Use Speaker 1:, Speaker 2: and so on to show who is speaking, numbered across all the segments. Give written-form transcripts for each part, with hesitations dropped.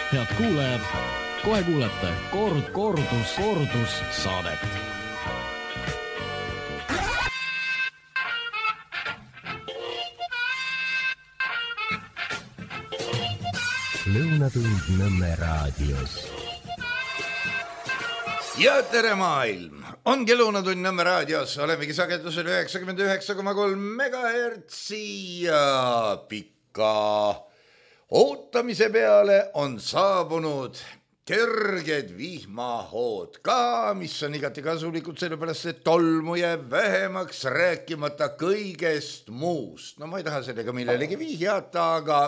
Speaker 1: Head kuulajad, kohe kuulete kordus saadet.
Speaker 2: Lõunatund Nõmme raadios.
Speaker 3: Ja tere maailm! Ongi Lõunatund Nõmme raadios. Olemegi sagedusel 99,3 MHz ja pika ootamise peale on saabunud kerged vihmahood ka, mis on igati kasulikud sellepärast, et tolmu jääb vähemaks, rääkimata kõigest muust. No ma ei taha sellega millelegi vihjata,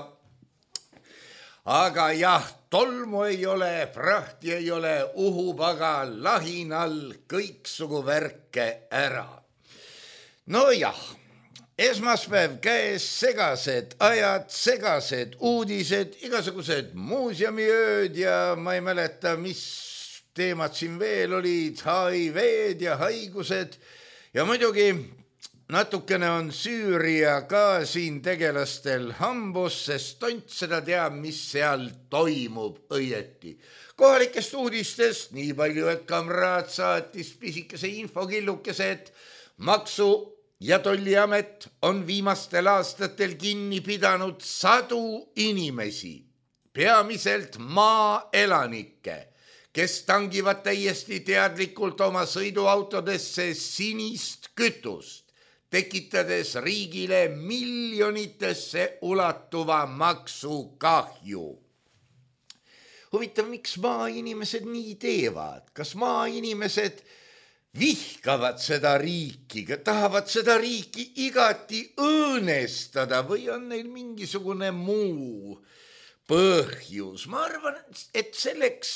Speaker 3: aga jah, tolmu ei ole, prahti ei ole, uhub aga lahinal kõiksugu värke ära. No jah, esmaspäev käes, segased ajad, segased uudised, igasugused muuseumiööd ja ma ei mäleta, mis teemad siin veel olid, HIV-d ja haigused ja muidugi natukene on Süüria ka siin tegelastel hambus, sest tont seda teab, mis seal toimub õieti. Kohalikest uudistest nii palju, et kamraad saatis pisikese infokillukese, et Maksu- ja Tolliamet on viimastel aastatel kinni pidanud 100 inimesi, peamiselt maaelanikke, kes tangivad täiesti teadlikult oma sõiduautodesse sinist kütust, tekitades riigile miljonitesse ulatuva maksukahju. Huvitav, miks maainimesed nii teevad? Kas maainimesed vihkavad seda riiki, tahavad seda riiki igati õõnestada või on neil mingisugune muu põhjus? Ma arvan, et selleks,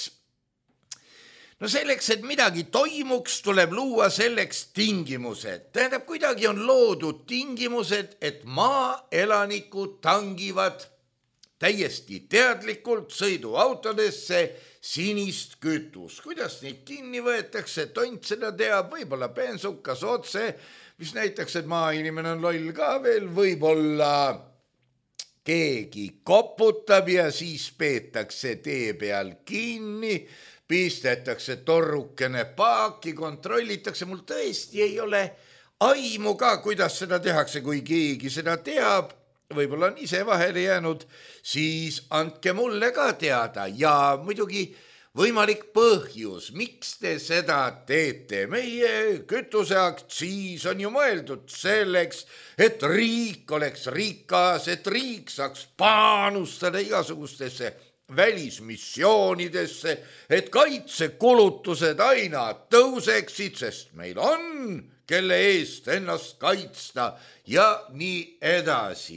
Speaker 3: et midagi toimuks, tuleb luua selleks tingimused. Tähendab, kuidagi on loodud tingimused, et maaelanikud tangivad täiesti teadlikult sõiduautodesse sinist kütus. Kuidas neid kinni võetakse, tont seda teab, võib-olla bensukas otse, mis näitaks, et maainimene on loll ka veel, võib-olla keegi koputab ja siis peetakse tee peal kinni, pistetakse torrukene paaki, kontrollitakse. Mul tõesti ei ole aimu ka, kuidas seda tehakse, kui keegi seda teab, võib-olla on ise vahele jäänud, siis andke mulle ka teada ja muidugi võimalik põhjus, miks te seda teete. Meie kütuseaktsiis on ju mõeldud selleks, et riik oleks rikas, et riik saaks panustada igasugustesse välismissioonidesse, et kaitsekulutused aina tõuseksid, sest meil on, kelle eest ennast kaitsta ja nii edasi.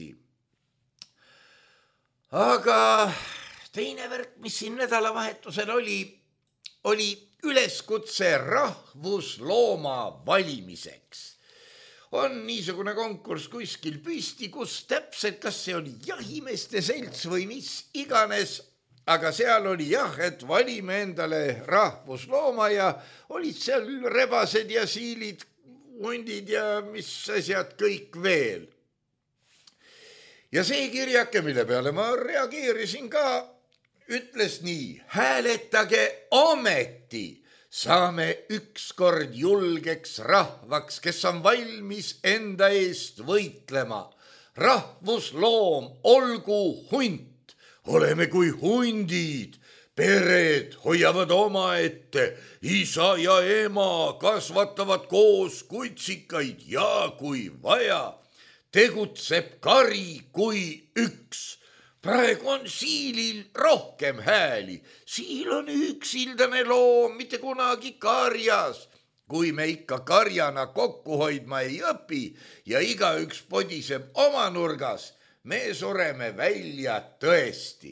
Speaker 3: Aga teine värk, mis siin nädalavahetusel oli üleskutse rahvuslooma valimiseks. On niisugune konkurss kuskil püsti, kus täpselt, kas see oli jahimeeste selts või mis iganes, aga seal oli jah, et valime endale rahvuslooma ja olid seal rebased ja siilid, hundid ja mis asjad kõik veel. Ja see kirjake, mille peale ma reageerisin ka, ütles nii: hääletage ometi, saame ükskord julgeks rahvaks, kes on valmis enda eest võitlema. Rahvusloom olgu hunt, oleme kui hundid, pered hoiavad omaette, isa ja ema kasvatavad koos kutsikaid ja kui vaja, tegutseb kari kui üks. Praegu on siilil rohkem hääli. Siil on üksildane loom, mitte kunagi karjas. Kui me ikka karjana kokku hoidma ei õpi ja igaüks podiseb oma nurgas, me sureme välja tõesti.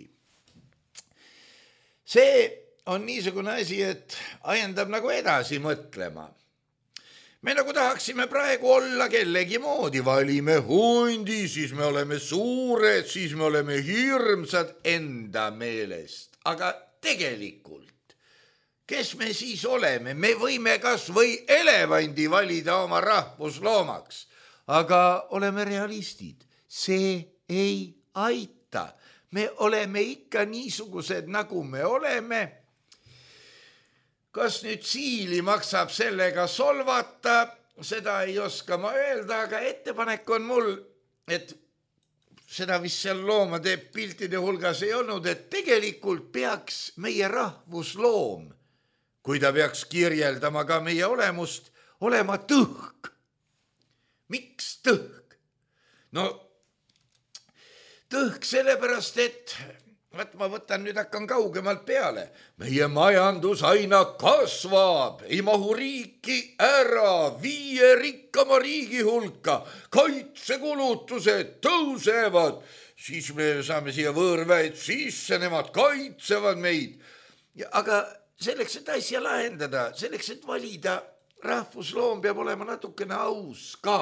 Speaker 3: See on niisugune asi, et ajendab nagu edasi mõtlema. Me nagu tahaksime praegu olla kellegi moodi, valime hundi, siis me oleme suured, siis me oleme hirmsad enda meelest. Aga tegelikult, kes me siis oleme? Me võime kas või elevandi valida oma rahvusloomaks, aga oleme realistid. See ei aita. me oleme ikka niisugused, nagu me oleme. Kas nüüd siili maksab sellega solvata, seda ei oska ma öelda, aga ettepanek on mul, et seda vist seal loomade piltide hulgas ei olnud, et tegelikult peaks meie rahvusloom, kui ta peaks kirjeldama ka meie olemust, olema tõhk. Miks tõhk? No tõhk sellepärast, et ma võtan nüüd, hakkan kaugemalt peale. Meie majandus aina kasvab, ei mahu riiki ära, 5 rikkama riigi hulka, kaitsekulutused tõusevad, siis me saame siia võõrväed sisse, nemad kaitsevad meid. Aga selleks, et asja lahendada, selleks, et valida, rahvusloom peab olema natukene aus ka.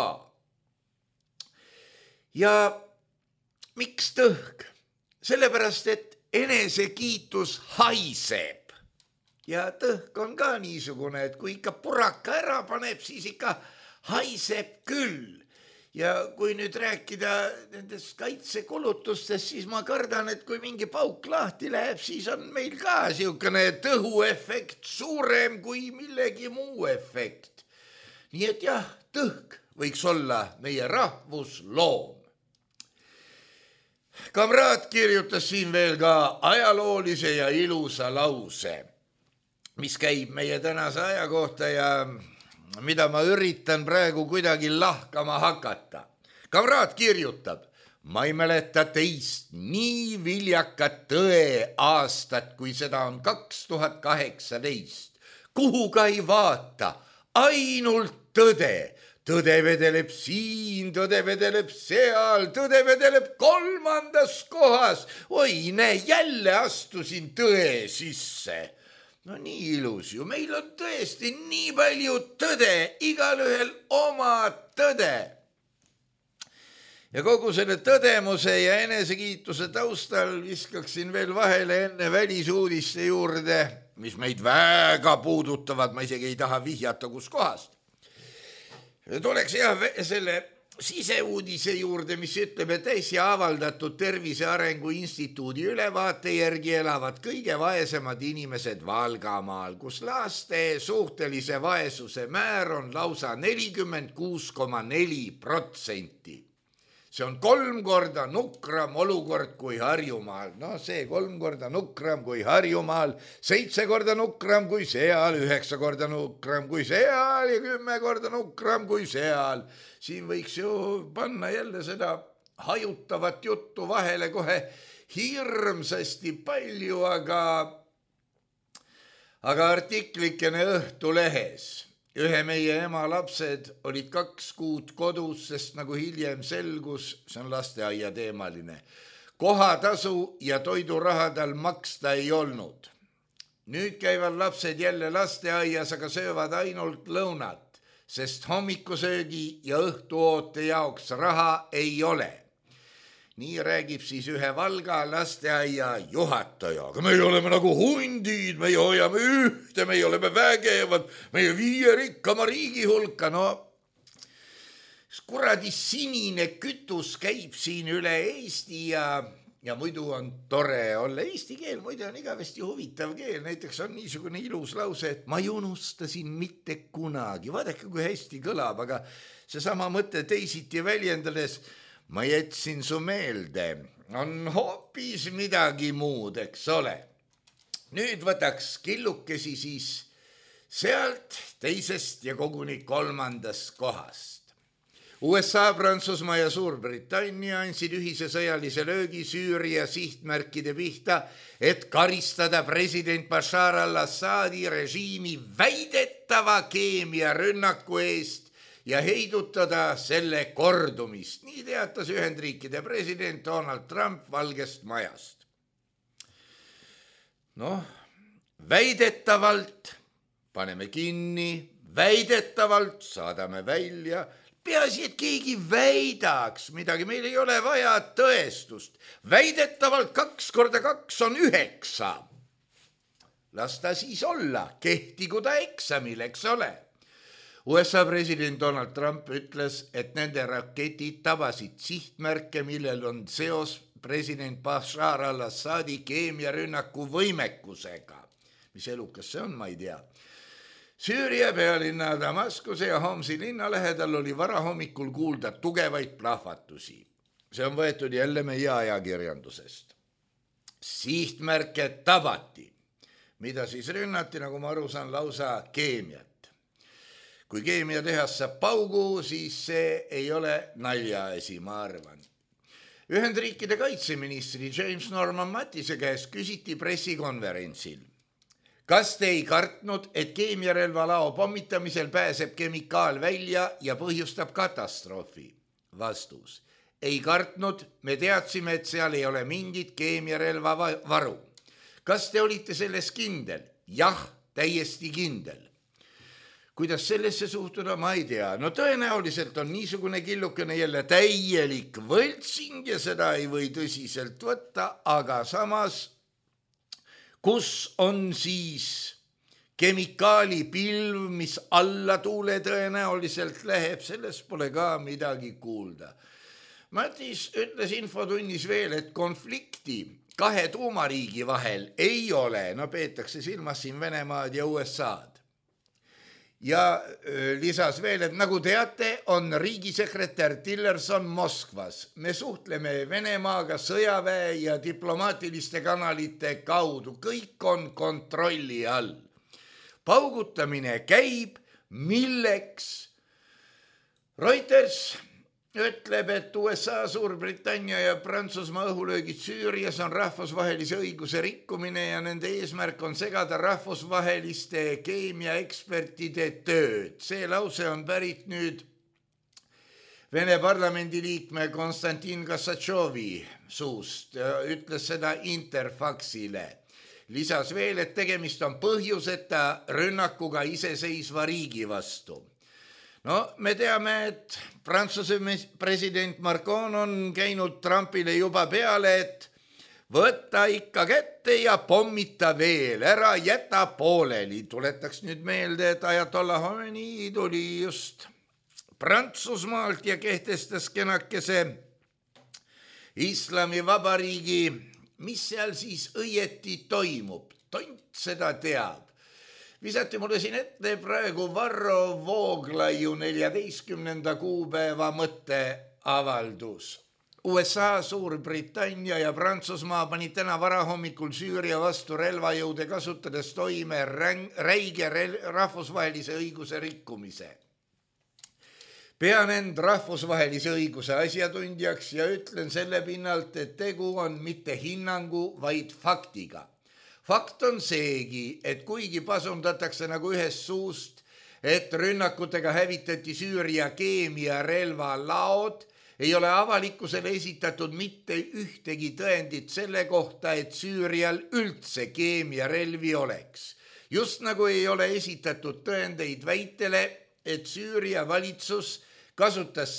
Speaker 3: Ja miks tõhk? Sellepärast, et enesekiitus haiseb. Ja tõhk on ka niisugune, et kui ikka puraka ära paneb, siis ikka haiseb küll. Ja kui nüüd rääkida nendest kaitsekulutustest, siis ma kardan, et kui mingi pauk lahti läheb, siis on meil ka siukene tõhuefekt suurem kui millegi muu efekt. Nii et jah, tõhk võiks olla meie rahvusloom. Kamraad kirjutas siin veel ka ajaloolise ja ilusa lause, mis käib meie tänase aja kohta ja mida ma üritan praegu kuidagi lahkama hakata. Kamraad kirjutab, ma ei mäleta teist nii viljakat tõe aastat, kui seda on 2018. Kuhu ka ei vaata, ainult tõde. Tõde vedeleb siin, tõde vedeleb seal, tõde vedeleb 3. kohas. Oi, näe, jälle astusin tõe sisse. No nii ilus ju, meil on tõesti nii palju tõde, igalühel oma tõde. Ja kogu selle tõdemuse ja enesekiituse taustal viskaksin veel vahele enne välisuudiste juurde, mis meid väga puudutavad, ma isegi ei taha vihjata, kus kohast. Tuleks jah selle siseuudise juurde, mis ütleb, et äsja avaldatud Tervise Arengu Instituudi ülevaate järgi elavad kõige vaesemad inimesed Valgamaal, kus laste suhtelise vaesuse määr on lausa 46,4%. See on 3 korda nukram olukord kui Harjumaal. No see 3 korda nukram kui Harjumaal, 7 korda nukram kui seal, 9 korda nukram kui seal ja 10 korda nukram kui seal. Siin võiks ju panna jälle seda hajutavat juttu vahele kohe hirmsasti palju, aga artiklikene Õhtulehes. Ühe meie ema lapsed olid 2 kuud kodus, sest nagu hiljem selgus, see on lasteaia teemaline, kohatasu ja toiduraha tal maksta ei olnud. Nüüd käivad lapsed jälle lasteaias, aga söövad ainult lõunat, sest hommikusöögi ja õhtuoote jaoks raha ei ole. Nii räägib siis ühe Valga lasteaia juhataja. Aga meie oleme nagu hundid, meie hoiame ühte, meie oleme vägevad, meie 5 rikkama riigi hulka. No, kuradi sinine kütus käib siin üle Eesti ja muidu on tore olla. Eesti keel muidu on igavesti huvitav keel. Näiteks on niisugune ilus lause, et ma ei unusta siin mitte kunagi. Vaadake, kui hästi kõlab, aga seesama mõte teisiti väljendades, ma jätsin su meelde, on hoopis midagi muud, eks ole. Nüüd võtaks killukesi siis sealt, teisest ja koguni 3. kohast. USA, Prantsusmaa ja Suurbritannia andsid ühise sõjalise löögi Süüria sihtmärkide pihta, et karistada president Bashar al-Assadi režiimi väidetava keemiarünnaku eest ja heidutada selle kordumist. Nii teatas Ühendriikide president Donald Trump Valgest Majast. Noh, väidetavalt paneme kinni, väidetavalt saadame välja. Peaasi, et keegi väidaks midagi, meil ei ole vaja tõestust. Väidetavalt 2 korda 2 on 9. Las ta siis olla, kehtigu ta eksamil, eks ole. USA president Donald Trump ütles, et nende raketid tabasid sihtmärke, millel on seos president Bashar al-Assadi keemiarünnaku võimekusega. Mis elukas see on, ma ei tea. Süüria pealinna Damaskuse ja Homsi linna lähedal oli varahommikul kuulda tugevaid plahvatusi. See on võetud jälle meie ajakirjandusest. Sihtmärke tabati, mida siis rünnati, nagu ma aru saan, lausa keemiat. Kui keemiatehas saab paugu, siis see ei ole naljaasi, ma arvan. Ühendriikide kaitseministri James Norman Mattise käest küsiti pressikonverentsil. Kas te ei kartnud, et keemiarelvalao pommitamisel pääseb kemikaal välja ja põhjustab katastroofi? Vastus. Ei kartnud, me teadsime, et seal ei ole mingit keemiarelva varu. Kas te olite selles kindel? Jah, täiesti kindel. Kuidas sellesse suhtuda, ma ei tea. No tõenäoliselt on niisugune killukene jälle täielik võltsing ja seda ei või tõsiselt võtta, aga samas kus on siis kemikaalipilv, mis alla tuule tõenäoliselt läheb, sellest pole ka midagi kuulda. Matis ütles infotunnis veel, et konflikti kahe tuumariigi vahel ei ole, no peetakse silmas siin Venemaad ja USA'd. Ja lisas veel, et nagu teate, on riigisekretär Tillerson Moskvas. Me suhtleme Venemaaga sõjaväe ja diplomaatiliste kanalite kaudu. Kõik on kontrolli all. Paugutamine käib, milleks? Reuters ütleb, et USA, Suurbritannia ja Prantsusmaa õhulöögid Süürias on rahvusvahelise õiguse rikkumine ja nende eesmärk on segada rahvusvaheliste keemiaekspertide tööd. See lause on pärit nüüd Vene parlamendi liikme Konstantin Kassatšovi suust. Ütles seda Interfaxile. Lisas veel, et tegemist on põhjuseta rünnakuga iseseisva riigi vastu. No, me teame, et Prantsuse president Macron on käinud Trumpile juba peale, et võtta ikka kätte ja pommita veel, ära jäta pooleli. Tuletaks nüüd meelde, et Ajatollah Khomeini tuli just Prantsusmaalt ja kehtestas kenakese Islamivabariigi. Mis seal siis õieti toimub? Tont seda teab. Visati mulle siin ette praegu Varro Vooglaiu 14. kuupäeva mõtteavaldus. USA, Suurbritannia ja Prantsusmaa panid täna varahommikul Süüria vastu relvajõude kasutades toime räige rahvusvahelise õiguse rikkumise. Pean end rahvusvahelise õiguse asjatundjaks ja ütlen selle pinnalt, et tegu on mitte hinnangu, vaid faktiga. Fakt on seegi, et kuigi pasundatakse nagu ühest suust, et rünnakutega hävitati Süüria keemiarelva laod, ei ole avalikkusele esitatud mitte ühtegi tõendit selle kohta, et Süürial üldse keemiarelvi oleks. Just nagu ei ole esitatud tõendeid väitele, et Süüria valitsus kasutas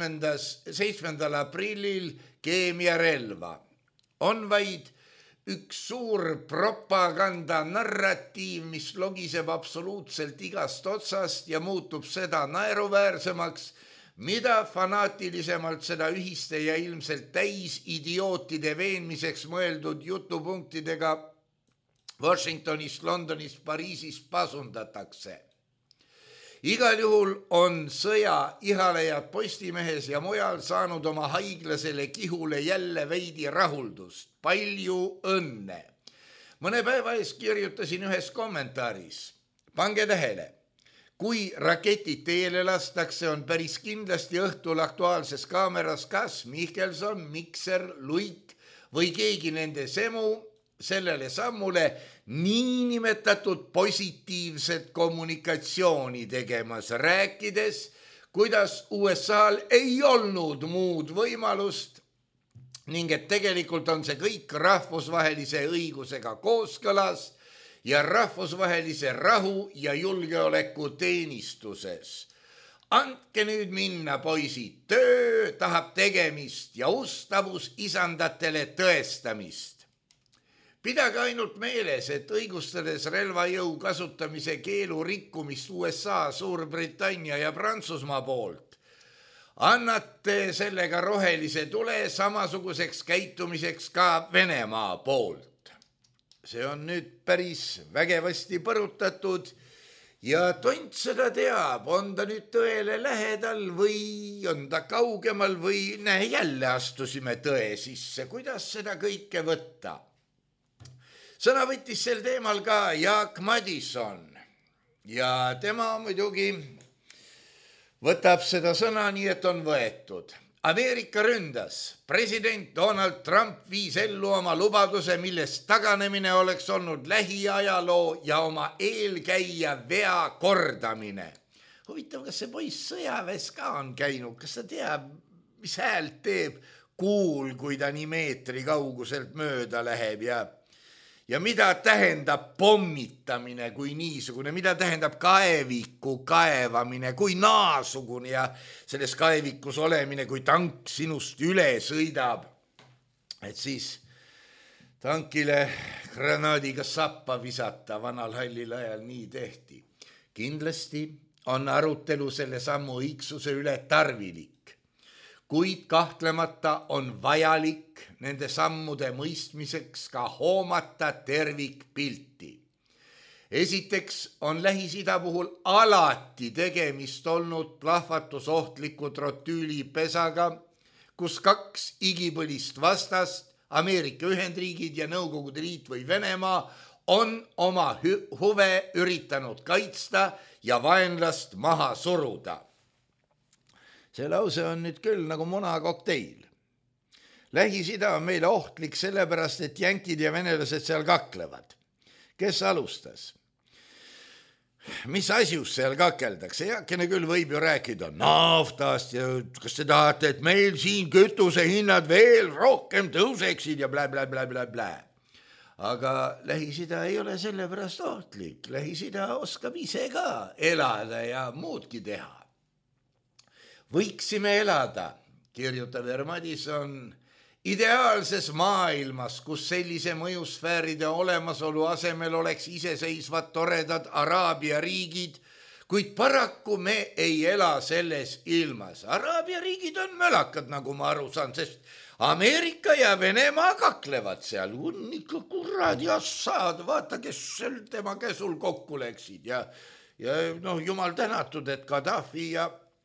Speaker 3: 7. aprillil keemiarelva. On vaid üks suur propaganda narratiiv, mis logiseb absoluutselt igast otsast ja muutub seda naeruväärsemaks, mida fanaatilisemalt seda ühiste ja ilmselt täis idiootide veenmiseks mõeldud jutupunktidega Washingtonist, Londonist, Pariisist pasundatakse. Igal juhul on sõja ihalejad Postimehes ja mujal saanud oma haiglasele kihule jälle veidi rahuldust. Palju õnne. Mõne päeva ees kirjutasin ühes kommentaaris. Pange tähele, kui raketid teele lastakse, on päris kindlasti õhtul Aktuaalses kaameras kas Mihkelson, Mikser, Luik või keegi nende semu sellele sammule niinimetatud positiivset kommunikatsiooni tegemas, rääkides, kuidas USA-l ei olnud muud võimalust ning et tegelikult on see kõik rahvusvahelise õigusega kooskõlas ja rahvusvahelise rahu ja julgeoleku teenistuses. Andke nüüd minna, poisid, töö tahab tegemist ja ustavus isandatele tõestamist. Pidage ainult meeles, et õigustades relvajõu kasutamise keelu rikkumist USA, Suurbritannia ja Prantsusmaa poolt, annate sellega rohelise tule samasuguseks käitumiseks ka Venemaa poolt. See on nüüd päris vägevasti põrutatud ja tont seda teab, on ta nüüd tõele lähedal või on ta kaugemal või näe, jälle astusime tõe sisse, kuidas seda kõike võtta. Sõna võttis sel teemal ka Jaak Madison ja tema muidugi võtab seda sõna nii, et on võetud. Ameerika ründas, president Donald Trump viis ellu oma lubaduse, millest taganemine oleks olnud lähiajaloo ja oma eelkäija vea kordamine. Huvitav, kas see poiss sõjaväes ka on käinud, kas ta teab, mis häält teeb kuul, kui ta nii meetri kauguselt mööda läheb ja mida tähendab pommitamine kui niisugune, mida tähendab kaeviku kaevamine kui naasugune ja selles kaevikus olemine, kui tank sinust üle sõidab. Et siis tankile granaadiga sappa visata, vanal hallil ajal nii tehti. Kindlasti on arutelu selle sammu õigsuse üle tarvilik, kuid kahtlemata on vajalik nende sammude mõistmiseks ka hoomata tervikpilti. Esiteks on Lähis-Ida puhul alati tegemist olnud plahvatusohtliku trotüülipesaga, kus kaks igipõlist vastast, Ameerika Ühendriigid ja Nõukogude Liit või Venemaa, on oma huve üritanud kaitsta ja vaenlast maha suruda. See lause on nüüd küll nagu munakokteil. Lähis-Ida on meile ohtlik sellepärast, et jänkid ja venelased seal kaklevad. Kes alustas? Mis asjus seal kakeldakse? Heakene küll võib ju rääkida naftast ja kas te tahate, et meil siin kütuse hinnad veel rohkem tõuseksid ja blä. Aga Lähis-Ida ei ole sellepärast ohtlik. Lähis-Ida oskab ise ka elada ja muudki teha. Võiksime elada, kirjutab Madison, ideaalses maailmas, kus sellise mõjusfääride olemasolu asemel oleks iseseisvad toredad Araabia riigid, kuid paraku me ei ela selles ilmas. Araabia riigid on mölakad, nagu ma aru saan, sest Ameerika ja Venemaa kaklevad seal. Ikka kuradi Assad, vaata, kes tema käsul kokku läksid ja jumal tänatud, et Gaddafi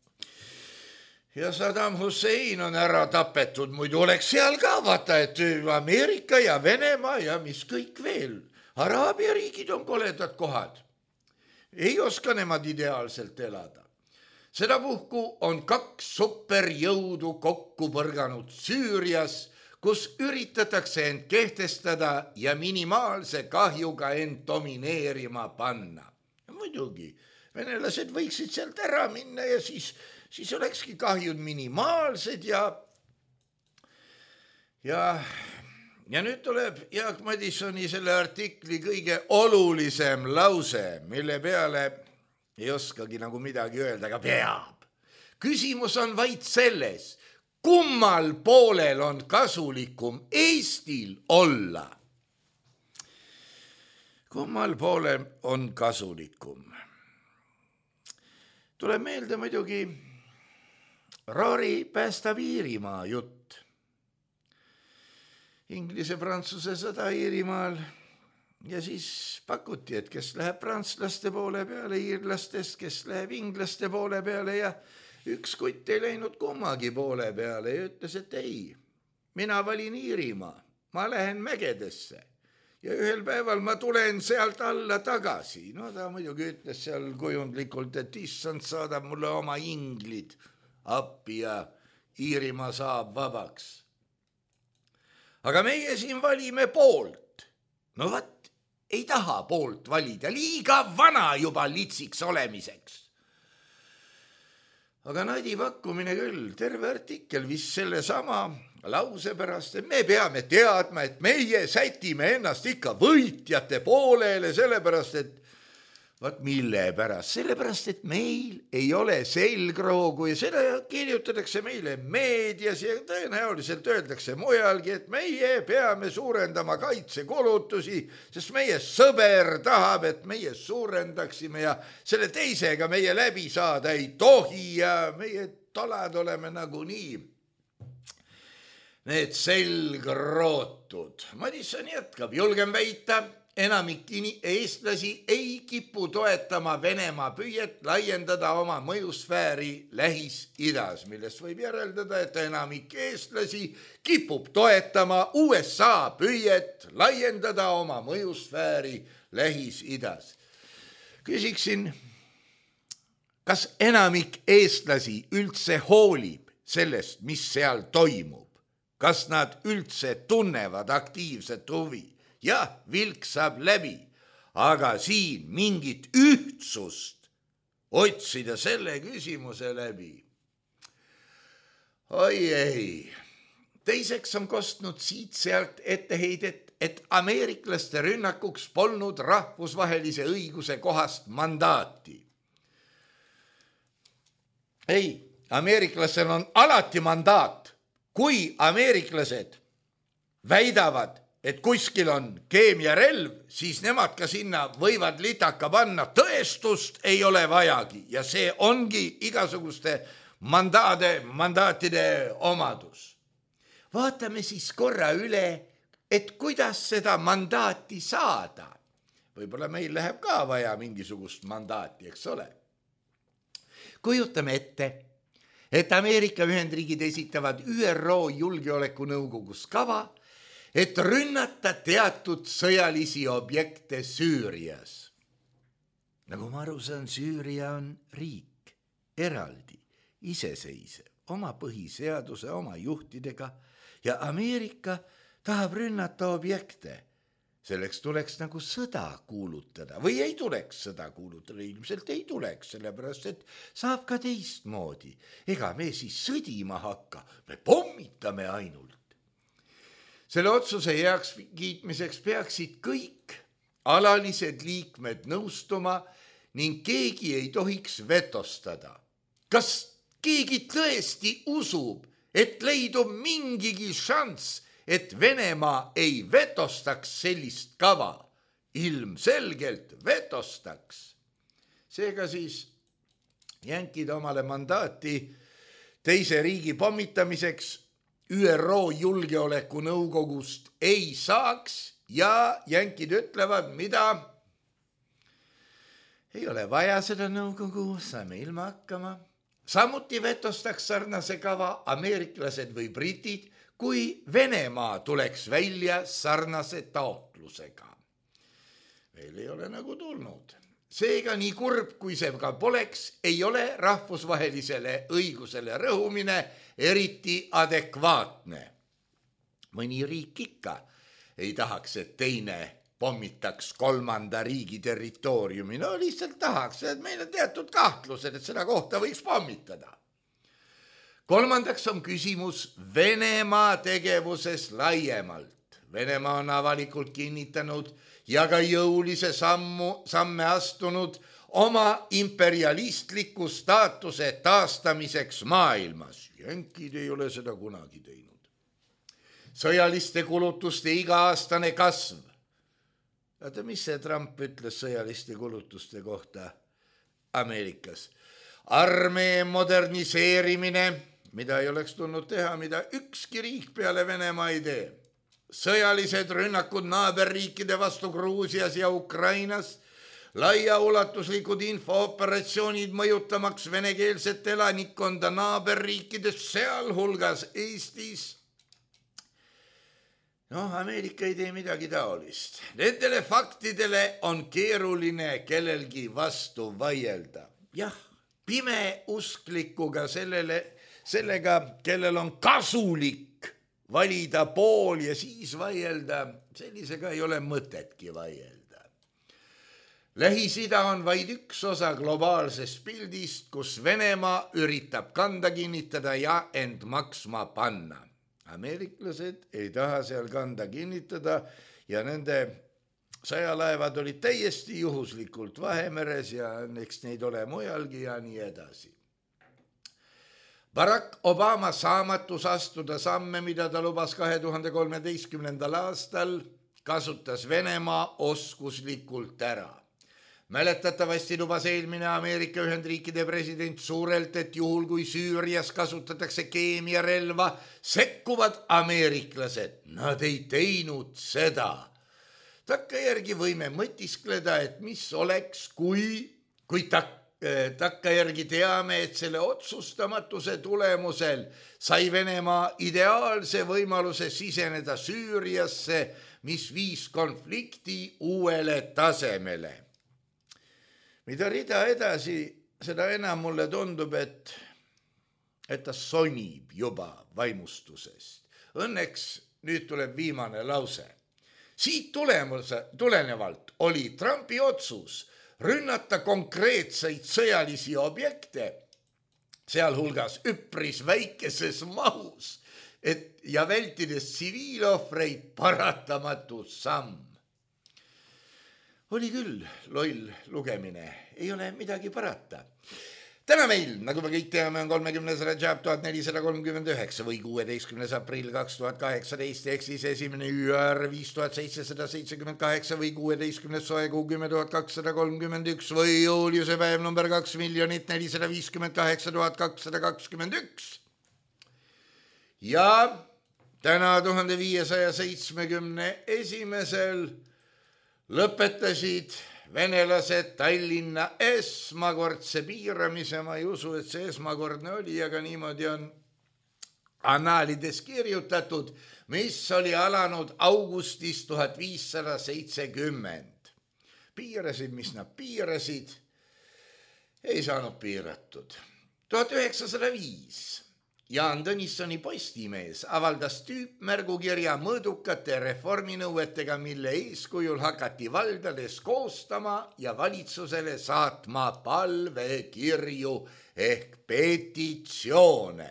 Speaker 3: ja Saddam Hussein on ära tapetud, muidu oleks seal ka vaata, et Ameerika ja Venemaa ja mis kõik veel. Araabia riigid on koledad kohad. Ei oska nemad ideaalselt elada. Sedapuhku on kaks superjõudu kokku põrganud Süürias, kus üritatakse end kehtestada ja minimaalse kahjuga end domineerima panna. Ja muidugi, venelased võiksid sealt ära minna ja siis olekski kahjud minimaalsed ja nüüd tuleb Jaak Madisoni selle artikli kõige olulisem lause, mille peale ei oskagi nagu midagi öelda, aga peab. Küsimus on vaid selles, kummal poolel on kasulikum Eestil olla. Kummal poolel on kasulikum? Tuleb meelde muidugi Rory päästab Iirimaa jutt. Inglise-Prantsuse sõda Iirimaal ja siis pakuti, et kes läheb prantslaste poole peale iirlastest, kes läheb inglaste poole peale ja üks kutt ei läinud kummagi poole peale ja ütles, et ei, mina valin Iirimaa, ma lähen mägedesse ja ühel päeval ma tulen sealt alla tagasi. No ta muidugi ütles seal kujundlikult, et issand saadab mulle oma inglid appi ja Iirimaa saab vabaks. Aga meie siin valime poolt. No vat, ei taha poolt valida, liiga vana juba litsiks olemiseks. Aga Nadi pakkumine küll, terve artikkel vist selle sama lause pärast, et me peame teadma, et meie sätime ennast ikka võitjate poolele, sellepärast, et vaat mille pärast, sellepärast, et meil ei ole selgroogu ja seda kirjutatakse meile meedias ja tõenäoliselt öeldakse mujalgi, et meie peame suurendama kaitsekulutusi, sest meie sõber tahab, et meie suurendaksime ja selle teisega meie läbi saada ei tohi ja meie tolad oleme nagunii need selgrootud. Madisson jätkab, julgen väita, enamik eestlasi ei kipu toetama Venemaa püüet laiendada oma mõjusfääri Lähis-Idas, millest võib järeldada, et enamik eestlasi kipub toetama USA püüet laiendada oma mõjusfääri Lähis-Idas. Küsiksin, kas enamik eestlasi üldse hoolib sellest, mis seal toimub? Kas nad üldse tunnevad aktiivset huvi? Jah, vilk saab läbi, aga siin mingit ühtsust otsida selle küsimuse läbi. Oi ei. Teiseks on kostnud siit-sealt etteheidet, et ameeriklaste rünnakuks polnud rahvusvahelise õiguse kohast mandaati. Ei, ameeriklasel on alati mandaat. Kui ameeriklased väidavad, et kuskil on keemiarelv, siis nemad ka sinna võivad litaka panna. Tõestust ei ole vajagi ja see ongi igasuguste mandaatide omadus. Vaatame siis korra üle, et kuidas seda mandaati saada. Võib-olla meil läheb ka vaja mingisugust mandaati, eks ole. Kujutame ette, et Ameerika Ühendriigid esitavad ÜRO Julgeolekunõukogus kava, et rünnata teatud sõjalisi objekte Süürias. Nagu ma aru saan, Süüria on riik, eraldi, iseseisev, oma põhiseaduse, oma juhtidega ja Ameerika tahab rünnata objekte. Selleks tuleks nagu sõda kuulutada või ei tuleks sõda kuulutada, ilmselt ei tuleks, sellepärast et saab ka teistmoodi. Ega me siis sõdima hakka, me pommitame ainult. Selle otsuse heaks kiitmiseks peaksid kõik alalised liikmed nõustuma ning keegi ei tohiks vetostada. Kas keegi tõesti usub, et leidub mingigi šanss, et Venemaa ei vetostaks sellist kava? Ilmselgelt vetostaks. Seega siis jänkid omale mandaati teise riigi pommitamiseks ÜRO Julgeolekunõukogust ei saaks ja jänkid ütlevad, mida? Ei ole vaja seda nõukogu, saame ilma hakkama. Samuti vetostaks sarnase kava ameeriklased või britid, kui Venemaa tuleks välja sarnase taotlusega. Veel ei ole nagu tulnud. Seega nii kurb, kui see ka poleks, ei ole rahvusvahelisele õigusele rõhumine eriti adekvaatne. Mõni riik ikka ei tahaks, et teine pommitaks kolmanda riigi territooriumi. No lihtsalt tahaks, et meil on teatud kahtlused, et seda kohta võiks pommitada. Kolmandaks on küsimus Venemaa tegevuses laiemalt. Venemaa on avalikult kinnitanud ja ka jõulise samme astunud oma imperialistliku staatuse taastamiseks maailmas. Jänkid ei ole seda kunagi teinud. Sõjaliste kulutuste iga-aastane kasv. Vaata, mis see Trump ütles sõjaliste kulutuste kohta Ameerikas? Armee moderniseerimine, mida ei oleks tulnud teha, mida ükski riik peale Venemaa ei tee. Sõjalised rünnakud naaberriikide vastu Gruusias ja Ukrainas, laiaulatuslikud infooperatsioonid mõjutamaks venekeelset elanikkonda naaberriikides, sealhulgas Eestis. Ameerika ei tee midagi taolist. Nendele faktidele on keeruline kellelgi vastu vaielda. Jah, pimeusklikkuga sellega, kellel on kasulik valida pool ja siis vaielda, sellisega ei ole mõtetki vaielda. Lähis-Ida on vaid üks osa globaalsest pildist, kus Venemaa üritab kanda kinnitada ja end maksma panna. Ameeriklased ei taha seal kanda kinnitada ja nende sõjalaevad olid täiesti juhuslikult Vahemeres ja eks neid ole mujalgi ja nii edasi. Barack Obama saamatus astuda samme, mida ta lubas 2013. aastal, kasutas Venemaa oskuslikult ära. Mäletatavasti lubas eelmine Ameerika Ühendriikide president suurelt, et juhul kui Süürias kasutatakse keemiarelva, sekkuvad ameeriklased. Nad ei teinud seda. Takkajärgi võime mõtiskleda, et mis oleks, kui takkajärgi teame, et selle otsustamatuse tulemusel sai Venemaa ideaalse võimaluse siseneda Süüriasse, mis viis konflikti uuele tasemele. Mida rida edasi, seda enam mulle tundub, et ta sonib juba vaimustusest. Õnneks nüüd tuleb viimane lause. Siit tulenevalt oli Trumpi otsus rünnata konkreetseid sõjalisi objekte, sealhulgas üpris väikeses mahus, ja vältides tsiviilohvreid paratamatu samm. Oli küll loll lugemine, ei ole midagi parata. Täna meil, nagu me kõik teame, on 30. Rajab 1439 või 16. aprill 2018, ehk siis 1. ÜR 5778 või 16. soekuu 10231 või juuliuse päev number 2 458 221. Ja täna 1571. lõpetasid venelased Tallinna esmakordse piiramise. Ma ei usu, et see esmakordne oli, aga niimoodi on annaalides kirjutatud, mis oli alanud augustis 1570. Piirasid, mis nad piirasid, ei saanud piiratud. 1905. Jaan Tõnissoni Postimees avaldas tüüpmärgukirja mõõdukate reforminõuetega, mille eeskujul hakati valdades koostama ja valitsusele saatma palvekirju ehk petitsioone.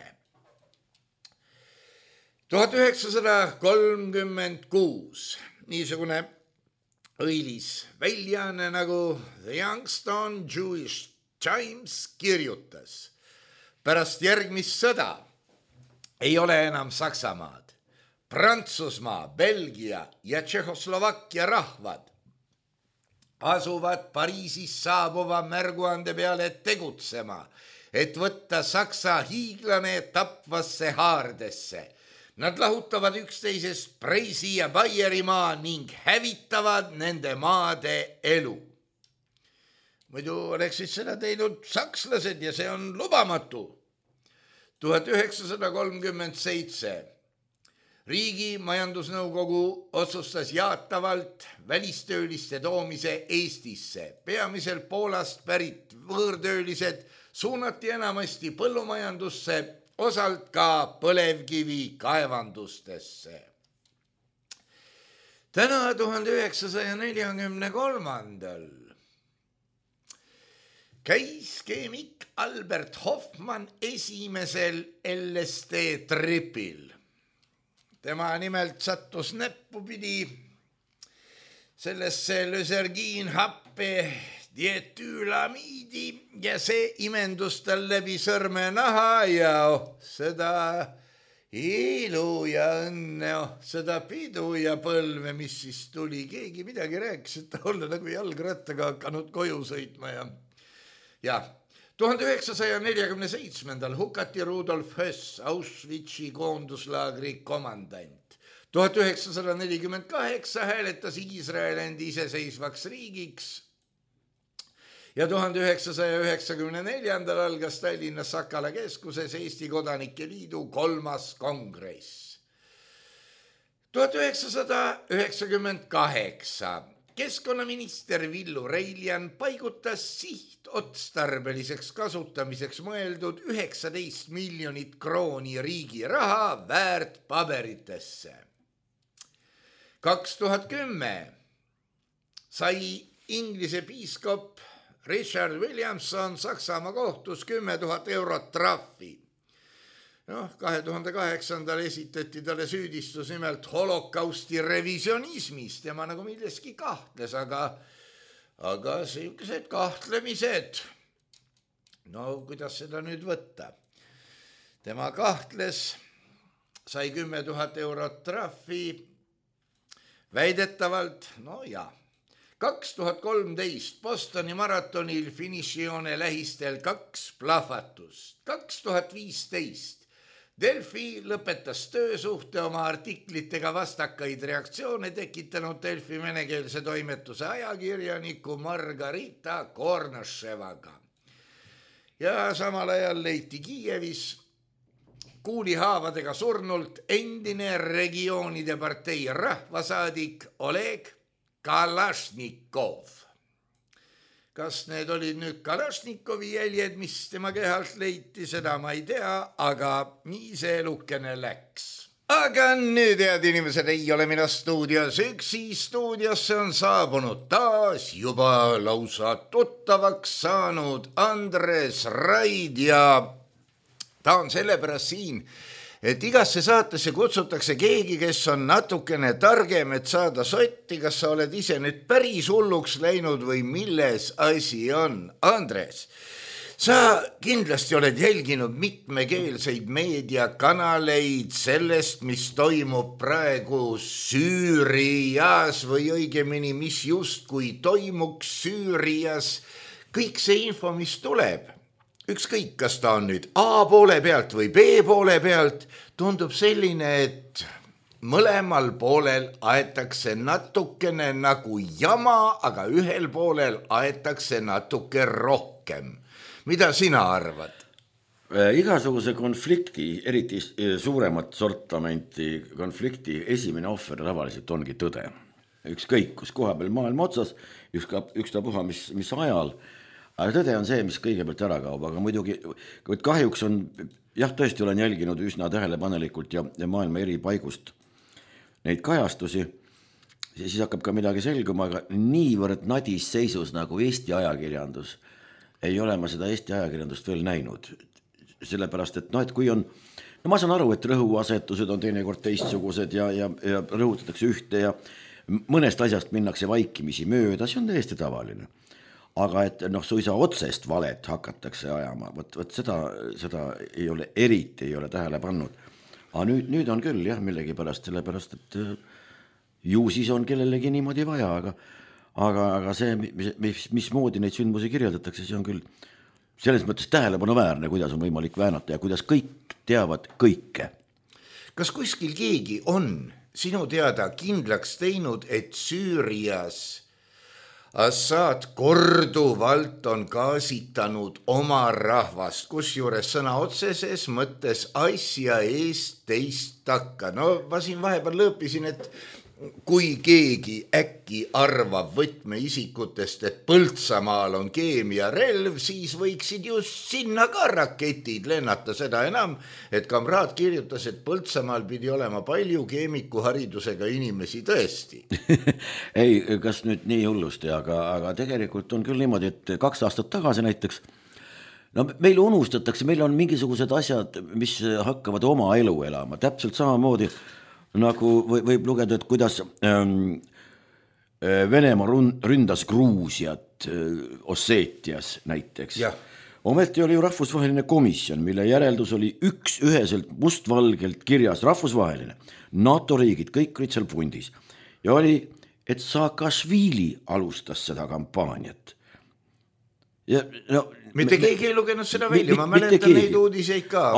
Speaker 3: 1936 niisugune õilis väljaanne nagu The Youngstown Jewish Times kirjutas: pärast järgmist sõda ei ole enam Saksamaad, Prantsusmaa, Belgia ja Tšehhoslovakkia rahvad asuvad Pariisis saabuva märguande peale tegutsema, et võtta Saksa hiiglane tapvasse haardesse. Nad lahutavad üksteisest Preisi ja Baierimaa ning hävitavad nende maade elu. Muidu oleksid seda teinud sakslased ja see on lubamatu. 1937 riigi majandusnõukogu otsustas jaatavalt välistööliste toomise Eestisse. Peamiselt Poolast pärit võõrtöölised suunati enamasti põllumajandusse, osalt ka põlevkivi kaevandustesse. Täna 1943. käis keemik Albert Hoffmann esimesel LSD tripil. Tema nimelt sattus näppupidi sellesse lüsergiinhappe dietüülamiidi ja see imendus tal läbi sõrme naha ja seda ilu ja õnne, seda pidu ja põlve, mis siis tuli. Keegi midagi rääkis, et ta olla nagu jalgrattaga hakanud koju sõitma ja 1947. hukati Rudolf Höss, Auschwitzi koonduslaagri komandant. 1948 hääletas Iisrael end iseseisvaks riigiks ja 1994. algas Tallinnas Sakala keskuses Eesti Kodanike Liidu 3. kongress. 1998 keskkonnaminister Villu Reiljan paigutas sihtotstarbeliseks kasutamiseks mõeldud 19 miljonit krooni riigi raha väärtpaberitesse. 2010 sai Inglise piiskop Richard Williamson Saksamaa kohtus 10 000 eurot trahvi. 2008. esitati talle süüdistus nimelt holokausti revisionismis. Tema nagu milleski kahtles, aga sellised kahtlemised, kuidas seda nüüd võtta? Tema kahtles, sai 10 000 eurot trahvi, väidetavalt, 2013 Bostoni maratonil finišijoone lähistel 2 plahvatust. 2015 Delfi lõpetas töösuhte oma artiklitega vastakaid reaktsioone tekitanud Delfi venekeelse toimetuse ajakirjaniku Margarita Kornaševaga. Ja samal ajal leiti Kiievis kuulihaavadega surnult endine regioonide partei rahvasaadik Oleg Kalašnikov. Kas need olid nüüd Kalašnikovi jäljed, mis tema kehalt leiti, seda ma ei tea, aga nii see elukene läks. Aga nüüd, head inimesed, ei ole mina stuudios üksi. Stuudiosse on saabunud taas juba lausa tuttavaks saanud Andres Raid ja ta on sellepärast siin, et igasse saatesse kutsutakse keegi, kes on natukene targem, et saada sotti, kas sa oled ise nüüd päris hulluks läinud või milles asi on. Andres, sa kindlasti oled jälginud mitmekeelseid meediakanaleid sellest, mis toimub praegu Süürias või õigemini, mis justkui toimuks Süürias. Kõik see info, mis tuleb, ükskõik, kas ta on nüüd A poole pealt või B poole pealt, tundub selline, et mõlemal poolel aetakse natukene nagu jama, aga ühel poolel aetakse natuke rohkem. Mida sina arvad?
Speaker 4: Igasuguse konflikti, eriti suuremat sortamenti konflikti esimene ohver tavaliselt ongi tõde. Ükskõik, kus koha peal maailma otsas, ükstapuha mis ajal. Aga tõde on see, mis kõigepealt ära kaob, aga muidugi kahjuks on, jah, tõesti olen jälginud üsna tähelepanelikult ja maailma eri paigust neid kajastusi, siis hakkab ka midagi selguma, aga niivõrd nadis seisus nagu Eesti ajakirjandus, ei ole ma seda Eesti ajakirjandust veel näinud. Sellepärast, et kui on, ma saan aru, et rõhuasetused on teinekord teistsugused ja rõhutatakse ühte ja mõnest asjast minnakse vaikimisi mööda, see on täiesti tavaline. Aga et suisa otsest valet hakatakse ajama, võt seda eriti ei ole tähele pannud. Aga nüüd on küll jah millegi pärast, sellepärast, et ju siis on kellelegi niimoodi vaja, aga see, mismoodi neid sündmusi kirjeldatakse, see on küll selles mõttes tähelepanuväärne, kuidas on võimalik väänata ja kuidas kõik teavad kõike.
Speaker 3: Kas kuskil keegi on sinu teada kindlaks teinud, et Süürias Assad korduvalt on gaasitanud oma rahvast, kusjuures sõna otseses mõttes asja eest teist takka. Ma siin vahepeal lõõpisin, et kui keegi äkki arvab võtmeisikutest, et Põltsamaal on keemiarelv, siis võiksid just sinna ka raketid lennata. Seda enam, et kamraad kirjutas, et Põltsamaal pidi olema palju keemikuharidusega inimesi tõesti.
Speaker 4: Ei, kas nüüd nii hullusti, aga tegelikult on küll niimoodi, et 2 aastat tagasi näiteks meil unustatakse, meil on mingisugused asjad, mis hakkavad oma elu elama, täpselt samamoodi nagu võib lugeda, et kuidas Venemaa ründas Gruusiat Osseetias näiteks. Ja. Ometi oli ju rahvusvaheline komisjon, mille järeldus oli üheselt mustvalgelt kirjas rahvusvaheline. NATO riigid, kõik olid seal pundis. Ja oli, et Saakašvili alustas seda kampaaniat. Ja,
Speaker 3: mitte keegi ei lugenud seda välja, ma mäletan neid uudiseid ka.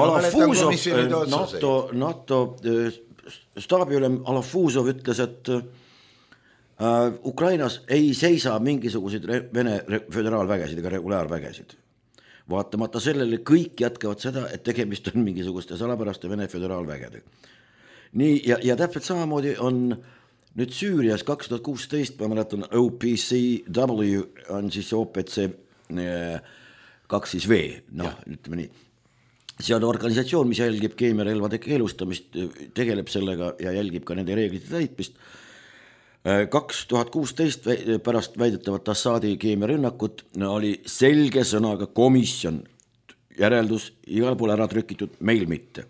Speaker 4: NATO staabiülem Alafuzov ütles, et Ukrainas ei seisa mingisuguseid Vene föderaalvägesid ega regulaarvägesid. Vaatamata sellele kõik jätkavad seda, et tegemist on mingisuguste salapäraste Vene föderaalvägedega. Nii, ja täpselt samamoodi on nüüd Süürias 2016, ma mäletan OPCW on siis OPC 2V, ütleme nii. See on organisatsioon, mis jälgib keemiarelvade keelustamist, tegeleb sellega ja jälgib ka nende reeglite täitmist. 2016 pärast väidetavat Assadi keemiarünnakut oli selge sõnaga komisjon, järeldus igal pool ära trükitud, meil mitte.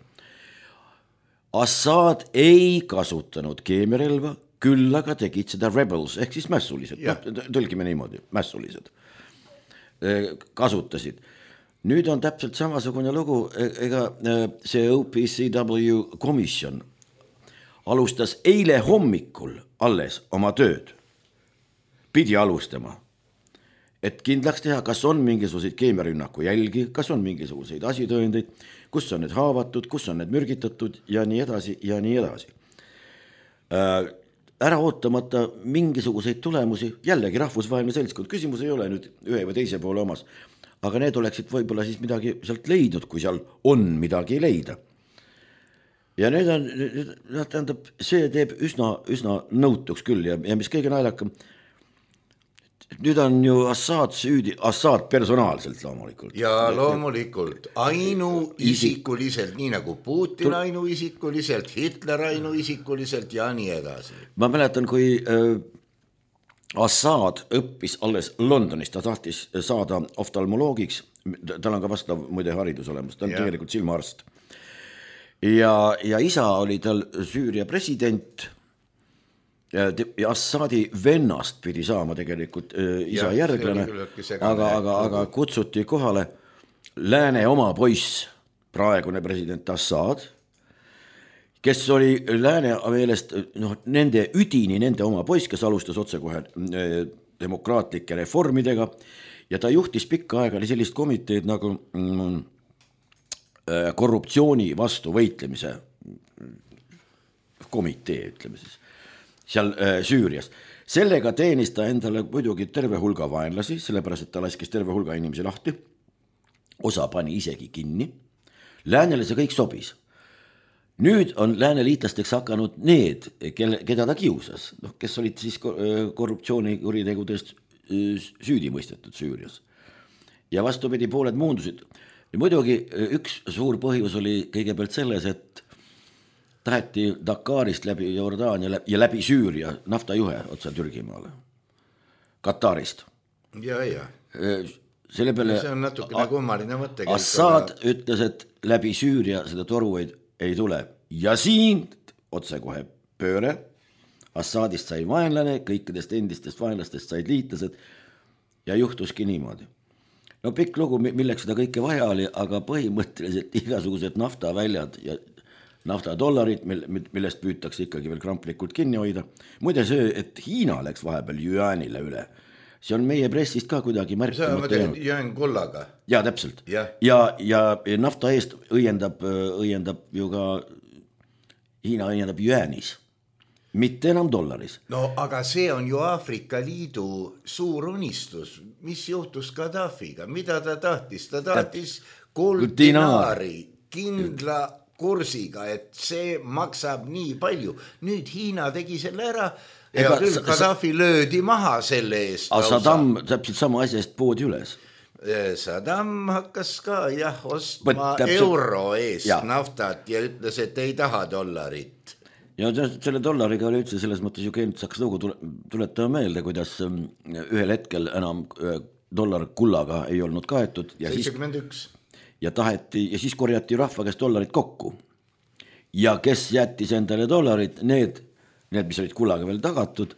Speaker 4: Assad ei kasutanud keemiarelva, küll aga tegid seda rebels, ehk siis mässulised, tõlgime niimoodi, mässulised kasutasid. Nüüd on täpselt samasugune lugu, ega see OPCW komisjon alustas eile hommikul alles oma tööd. pidi alustama, et kindlaks teha, kas on mingisuguseid keemiarünnaku jälgi, kas on mingisuguseid asitõendeid, kus on need haavatud, kus on need mürgitatud ja nii edasi ja nii edasi. Ära ootamata mingisuguseid tulemusi, jällegi rahvusvaheline seltskond, küsimus ei ole nüüd ühe või teise poole omas, aga need oleksid võib-olla siis midagi sealt leidnud, kui seal on midagi leida. Ja need on, tähendab, see teeb üsna nõutuks küll ja mis kõige naelakam, nüüd on ju Assad süüdi, Assad personaalselt loomulikult.
Speaker 3: Ja loomulikult, ainuisikuliselt, nii nagu Putin ainuisikuliselt, Hitler ainuisikuliselt ja nii edasi.
Speaker 4: Ma mäletan, kui Assad õppis alles Londonis, ta tahtis saada oftalmoloogiks, tal on ka vastav muide haridus olemas, ta on tegelikult silmaarst. Ja isa oli tal Süüria president ja Assadi vennast pidi saama tegelikult isa järglane, aga kutsuti kohale lääne oma poiss, praegune president Assad, kes oli lääne meelest nende üdini, nende oma poiss, kes alustas otsekohe demokraatlike reformidega ja ta juhtis pikka aega sellist komiteed nagu korruptsiooni vastu võitlemise komitee, ütleme siis, seal Süürias. Sellega teenis ta endale muidugi terve hulga vaenlasi, sellepärast, et ta laskis terve hulga inimesi lahti, osa pani isegi kinni, läänele see kõik sobis. Nüüd on lääneliitlasteks hakanud need, keda ta kiusas, kes olid siis korruptsioonikuridegudest süüdi mõistetud Süürias. Ja vastupidi, pooled muundusid. Ja muidugi üks suur põhjus oli kõigepealt selles, et taheti Dakarist läbi Jordaania ja läbi Süüria naftajuhe otsa Türgimaale, Katarist.
Speaker 3: Ja.
Speaker 4: Selle peale
Speaker 3: see on natukene kummaline mõte.
Speaker 4: Assad ütles, et läbi Süüria seda toru ei tule. Ja siin otsekohe pööre, Assadist sai vaenlane, kõikidest endistest vaenlastest said liitlased ja juhtuski niimoodi. No pikk lugu, milleks seda kõike vaja oli, aga põhimõtteliselt igasugused naftaväljad ja naftadollarid, millest püütakse ikkagi veel kramplikult kinni hoida. Muide see, et Hiina läks vahepeal jüäänile üle, see on meie pressist ka kuidagi märkamata jäänud.
Speaker 3: Jüään kullaga.
Speaker 4: Ja täpselt. Ja nafta eest õiendab ju ka Hiina õiendab jüäänis. Mitte enam dollaris.
Speaker 3: No aga see on ju Aafrika Liidu suur unistus. Mis juhtus Gaddafiga? Mida ta tahtis? Ta tahtis kuldinaari kindla kursiga, et see maksab nii palju. Nüüd Hiina tegi selle ära ja küll Gaddafi löödi maha selle eest.
Speaker 4: Saddam täpselt sama asja eest poodi üles.
Speaker 3: Saddam hakkas ka ostma euro eest naftat ja ütles, et ei taha dollarit.
Speaker 4: Ja selle dollariga oli üldse selles mõttes ju keelnud saaks lugu tuletama meelde, kuidas ühel hetkel enam dollar kullaga ei olnud kaetud.
Speaker 3: 71.
Speaker 4: Ja siis korjati rahva kes dollarit kokku. Ja kes jättis endale dollarit, need, mis olid kullaga veel tagatud,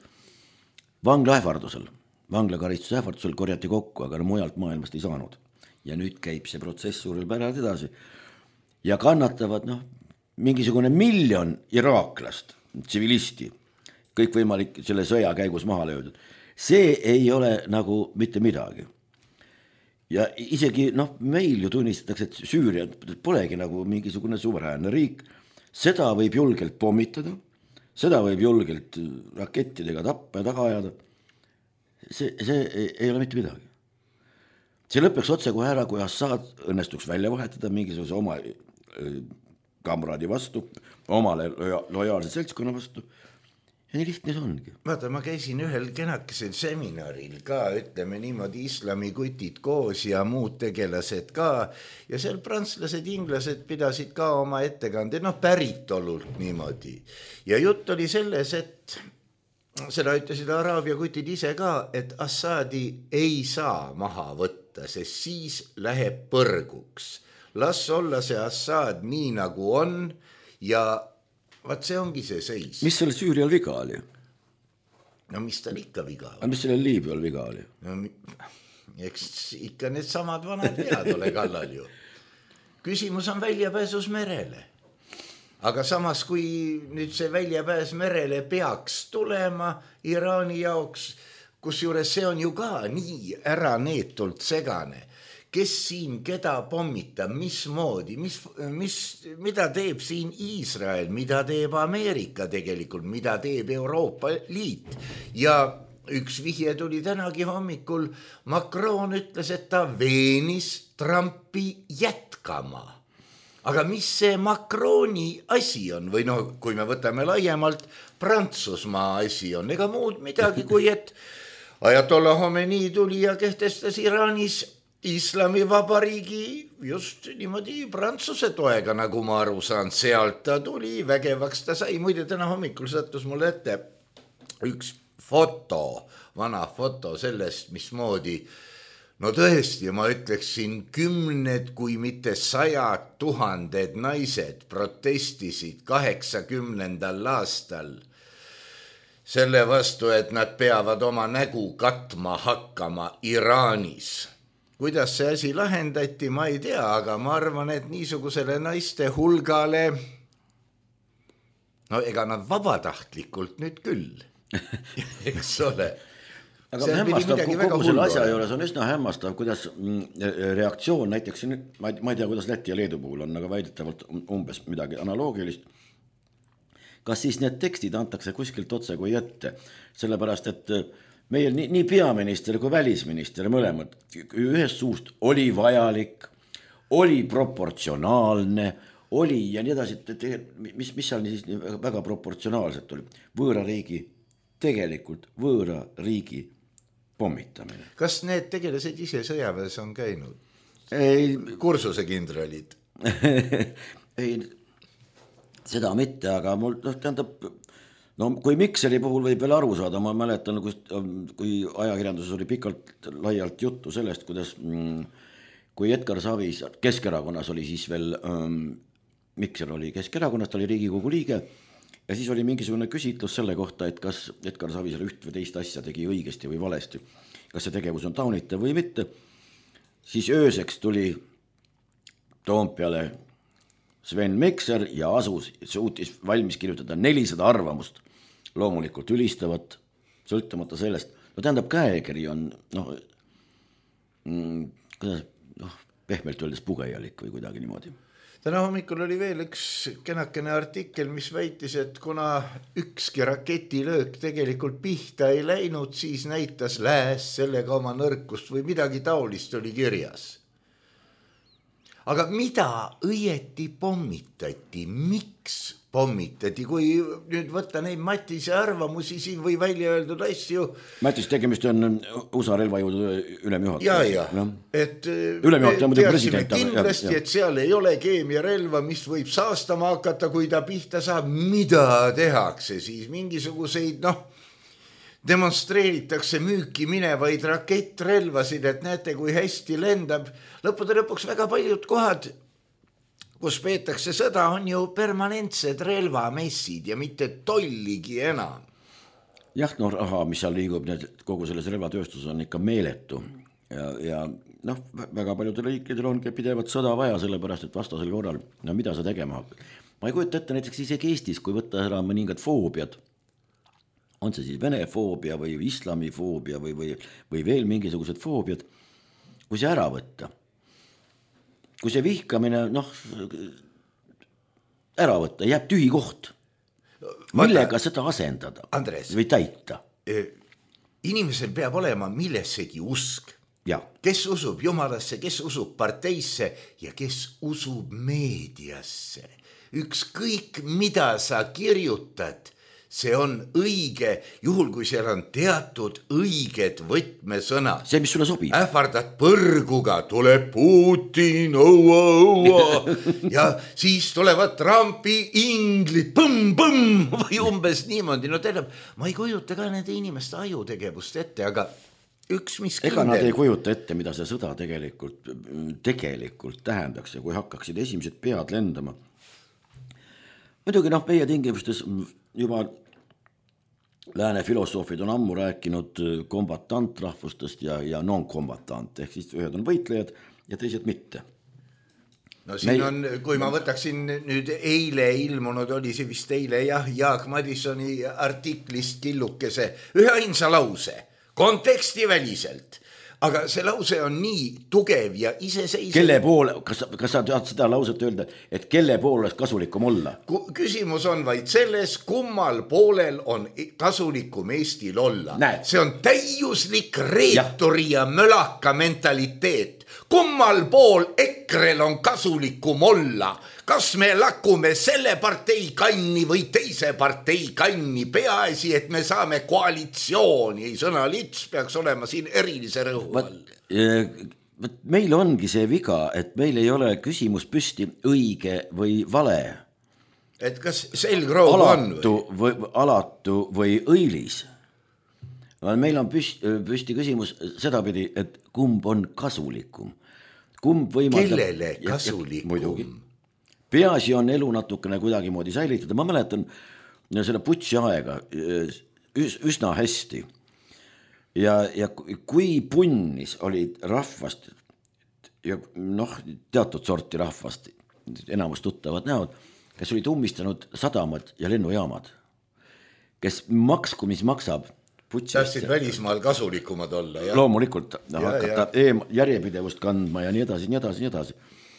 Speaker 4: vanglakaristuse ähvardusel korjati kokku, aga mujalt maailmast ei saanud. Ja nüüd käib see protsess suurel pärad edasi. Ja kannatavad, mingisugune 1 miljon iraaklast, tsivilisti, kõik võimalik selle sõja käigus maha löödud. See ei ole nagu mitte midagi. Ja isegi meil ju tunnistatakse, et Süüria polegi nagu mingisugune suveräänne riik. Seda võib julgelt pommitada, seda võib julgelt rakettidega tappa ja taga ajada. See ei ole mitte midagi. See lõpeks otsekohe ära, kui Assad õnnestuks välja vahetada mingisuguse oma kamraadi vastu, omale lojaalse seltskonna vastu. Ja nii lihtne see ongi.
Speaker 3: Vaata, ma käisin ühel kenakesel seminaril ka, ütleme niimoodi islamikutid koos ja muud tegelased ka. Ja seal prantslased, inglased pidasid ka oma ettekande, päritolult niimoodi. Ja jutt oli selles, et seda ütlesid araabia kutid ise ka, et Assadi ei saa maha võtta, sest siis läheb põrguks. Las olla see Assad nii nagu on ja vaat see ongi see seis.
Speaker 4: Mis sellel Süürial viga oli?
Speaker 3: No mis tal ikka viga oli?
Speaker 4: Mis sellel Liibüal viga oli?
Speaker 3: No, eks ikka need samad vanad vead ole kallal ju. Küsimus on väljapääsus merele. Aga samas, kui nüüd see väljapääs merele peaks tulema Iraani jaoks, kusjuures see on ju ka nii ära neetult segane. Kes siin keda pommitab, mismoodi, mida teeb siin Iisrael, mida teeb Ameerika tegelikult, mida teeb Euroopa Liit. Ja üks vihje tuli tänagi hommikul, Macron ütles, et ta veenis Trumpi jätkama. Aga mis see Macroni asi on või kui me võtame laiemalt, Prantsusmaa asi on, ega muud midagi kui, et Ajatollah Khomeini tuli ja kehtestas Iraanis Islamivabariigi just niimoodi Prantsuse toega, nagu ma aru saan, sealt ta tuli, vägevaks ta sai. Muide, täna hommikul sattus mulle ette üks foto, vana foto sellest, mismoodi, no tõesti, ma ütleksin 10, kui mitte 100 000 naised protestisid 80. aastal selle vastu, et nad peavad oma nägu katma hakkama Iraanis. Kuidas see asi lahendati, ma ei tea, aga ma arvan, et niisugusele naiste hulgale, no ega nad vabatahtlikult nüüd küll, eks ole.
Speaker 4: Aga hämmastav, kogu selle asja juures on üsna hämmastav, kuidas reaktsioon näiteks, ma ei tea, kuidas Läti ja Leedu puhul on, aga väidetavalt umbes midagi analoogilist. Kas siis need tekstid antakse kuskilt otse kui ette, sellepärast, et meil nii peaminister kui välisminister mõlemad ühest suust oli vajalik, oli proportsionaalne, oli ja nii edasi, mis seal siis väga proportsionaalselt oli. Võõra riigi, tegelikult võõra riigi pommitamine.
Speaker 3: Kas need tegelased ise sõjaväes on käinud?
Speaker 4: Ei,
Speaker 3: kursuse kindralid?
Speaker 4: Ei, seda mitte, aga mul tähendab, kui Mikseri puhul võib veel aru saada, ma mäletan, kui ajakirjanduses oli pikalt laialt juttu sellest, kuidas kui Edgar Savisaar, Keskerakonnas oli siis veel, Mikser oli Keskerakonnast, oli Riigikogu liige ja siis oli mingisugune küsitlus selle kohta, et kas Edgar Savisaar üht või teist asja tegi õigesti või valesti, kas see tegevus on taunitav või mitte, siis ööseks tuli Toompeale Sven Mikser ja suutis valmis kirjutada 400 arvamust, loomulikult ülistavat, sõltumata sellest. No tähendab, käekiri on pehmelt öeldes pugejalik või kuidagi niimoodi.
Speaker 3: Täna hommikul oli veel üks kenakene artikkel, mis väitis, et kuna ükski raketilöök tegelikult pihta ei läinud, siis näitas Lääs sellega oma nõrkust või midagi taolist oli kirjas. Aga mida õieti pommitati? Miks pommitati? Kui nüüd võtta neid Matise arvamusi, siin või välja öeldud asju.
Speaker 4: Matis, tegemist on USA relvajõudu ülemjuhataja.
Speaker 3: Ja. Et
Speaker 4: teadsime
Speaker 3: kindlasti, et seal ei ole keemiarelva, mis võib saastama hakata, kui ta pihta saab. Mida tehakse siis? Mingisuguseid, demonstreeritakse müüki minevaid rakettrelvasid, et näete, kui hästi lendab. Lõppude lõpuks väga paljud kohad, kus peetakse sõda, on ju permanentsed relvamessid ja mitte tolligi enam.
Speaker 4: Jah, raha, mis seal liigub, kogu selles relvatööstus on ikka meeletu ja väga paljudel riikidel ongi pidevat sõda vaja, sellepärast, et vastasel korral, mida sa tegema hakkad. Ma ei kujuta ette näiteks isegi Eestis, kui võtta ära mõningad foobiad, on see siis venefoobia või islamifoobia või veel mingisugused foobiad, kui see ära võtta. Kui see vihkamine, ära võtta, jääb tühi koht. Millega seda asendada?
Speaker 3: Andres,
Speaker 4: või täita?
Speaker 3: Inimesel peab olema millessegi usk.
Speaker 4: Ja.
Speaker 3: Kes usub jumalasse, kes usub parteisse ja kes usub meediasse. Ükskõik, mida sa kirjutad, see on õige, juhul kui seal on teatud õiged võtmesõna.
Speaker 4: See, mis sulle sobib.
Speaker 3: Ähvardad põrguga, tuleb Putin, õua. Ja siis tulevad Trumpi inglid, põmm, või umbes niimoodi. Ma ei kujuta ka nende inimeste ajutegevust ette, aga üks mis kindel.
Speaker 4: Ega nad ei kujuta ette, mida see sõda tegelikult tähendaks ja kui hakkaksid esimesed pead lendama. Muidugi meie tingimustes juba lääne filosoofid on ammu rääkinud kombatantrahvustest ja non-kombatant, ehk siis ühed on võitlejad ja teised mitte.
Speaker 3: No siin on, kui ma võtaksin nüüd eile ilmunud, oli see vist eile Jaak Madisoni artiklist killukese ühe ainsa lause. konteksti väliselt. Aga see lause on nii tugev ja iseseisev.
Speaker 4: Kelle poole, kas sa tahad seda lauset öelda, et kelle poole oleks kasulikum olla?
Speaker 3: Küsimus on vaid selles, kummal poolel on kasulikum Eestil olla.
Speaker 4: Näed.
Speaker 3: See on täiuslik reeturi ja mölaka mentaliteet. Kummal pool EKRE-l on kasulikum olla? Kas me lakume selle partei kanni või teise partei kanni? Peaasi, et me saame koalitsiooni. Ei, sõna lits peaks olema siin erilise rõhu all.
Speaker 4: Meil ongi see viga, et meil ei ole küsimus püsti õige või vale.
Speaker 3: Et kas selgroog on
Speaker 4: alatu või õilis. Meil on püsti küsimus sedapidi, et kumb on kasulikum.
Speaker 3: Kellele kasulikum?
Speaker 4: Peaasi on elu natukene kuidagi moodi säilitada. Ma mäletan selle putši aega üsna hästi. Ja kui punnis olid rahvast ja teatud sorti rahvast, enamus tuttavad näod, kes olid ummistanud sadamad ja lennujaamad, kes maksku, mis maksab
Speaker 3: tahtsid välismaal kasulikumad olla. Ja?
Speaker 4: Loomulikult hakata järjepidevust kandma ja nii edasi.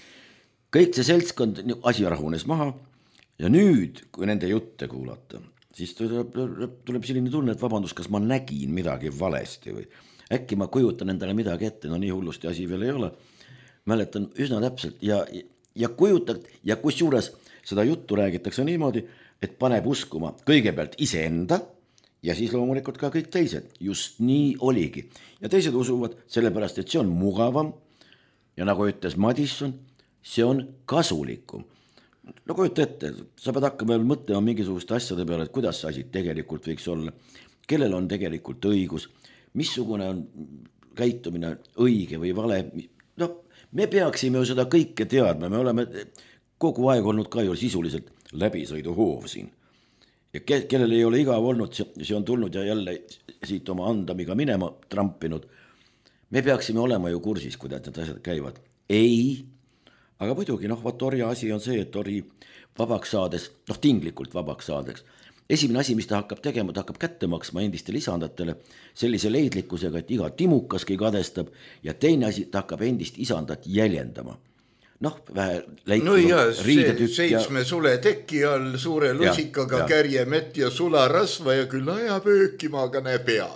Speaker 4: Kõik see seltskond asi rahunes maha ja nüüd, kui nende jutte kuulata, siis tuleb selline tunne, et vabandust, kas ma nägin midagi valesti või äkki ma kujutan endale midagi ette, no nii hullusti asi veel ei ole. Mäletan üsna täpselt ja kujutad ja kusjuures seda juttu räägitakse niimoodi, et paneb uskuma kõigepealt iseenda ja siis loomulikult ka kõik teised. Just nii oligi. Ja teised usuvad sellepärast, et see on mugavam ja nagu ütles Madisson, see on kasulikum. No kujuta ette, sa pead hakkama mõtlema mingisuguste asjade peale, et kuidas see asi tegelikult võiks olla, kellel on tegelikult õigus, missugune on käitumine õige või vale. No, me peaksime ju seda kõike teadma, me oleme kogu aeg olnud ka ju sisuliselt läbisõiduhoov siin. Ja kellel ei ole igav olnud, see on tulnud ja jälle siit oma andamiga minema trampinud. Me peaksime olema ju kursis, kuidas need asjad käivad. Ei, aga muidugi, orja asi on see, et ori vabaks saades, tinglikult vabaks saadeks. Esimene asi, mis ta hakkab tegema, ta hakkab kätte maksma endistele isandatele sellise leidlikkusega, et iga timukaski kadestab ja teine asi, ta hakkab endist isandat jäljendama. Vähe
Speaker 3: leidlikku riidetükk. 7 sule teki all, suure lusikaga kärjemett ja sularasva ja küll aja pöökima, aga näe peab.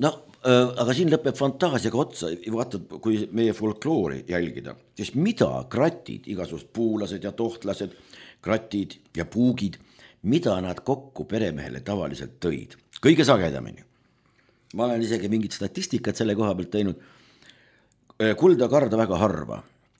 Speaker 4: Aga siin lõpeb fantaasiaga otsa, vaatad, kui meie folkloori jälgida, siis mida kratid, igasugused puulased ja tohtlased, kratid ja puugid, mida nad kokku peremehele tavaliselt tõid? Kõige sagedamini. Ma olen isegi mingit statistikat selle koha pealt teinud. Kulda karda väga harva.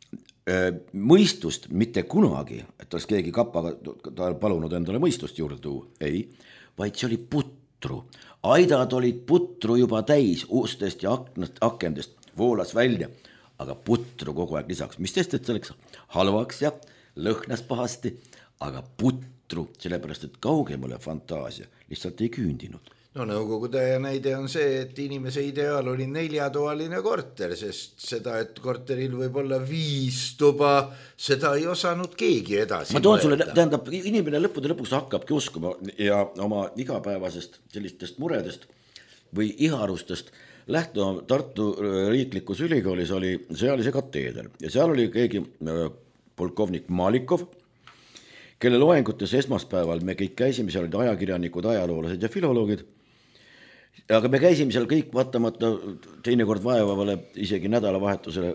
Speaker 4: Mõistust mitte kunagi, et oleks keegi kapaga palunud endale mõistust juurde tuua. Ei, vaid see oli putru. Aidad olid putru juba täis, ustest ja akendest voolas välja, aga putru kogu aeg lisaks. Mis teest, et selleks halvaks ja lõhnas pahasti, aga putru, sellepärast, et kaugemale fantaasia lihtsalt ei küündinud.
Speaker 3: Nõukogude näide on see, et inimese ideaal oli 4-toaline korter, sest seda, et korteril võib olla 5 tuba, seda ei osanud keegi edasi.
Speaker 4: Ma toon sulle, tähendab, inimene lõpuks hakkabki uskuma ja oma igapäevasest sellistest muredest või iharustest lähtuma. Tartu riiklikus ülikoolis oli sõjalise kateeder ja seal oli keegi polkovnik Malikov, kelle loengutes esmaspäeval me kõik käisime, seal olid ajakirjanikud, ajaloolased ja filoloogid. Aga me käisime seal kõik vaatamata teinekord vaevavale isegi nädalavahetusele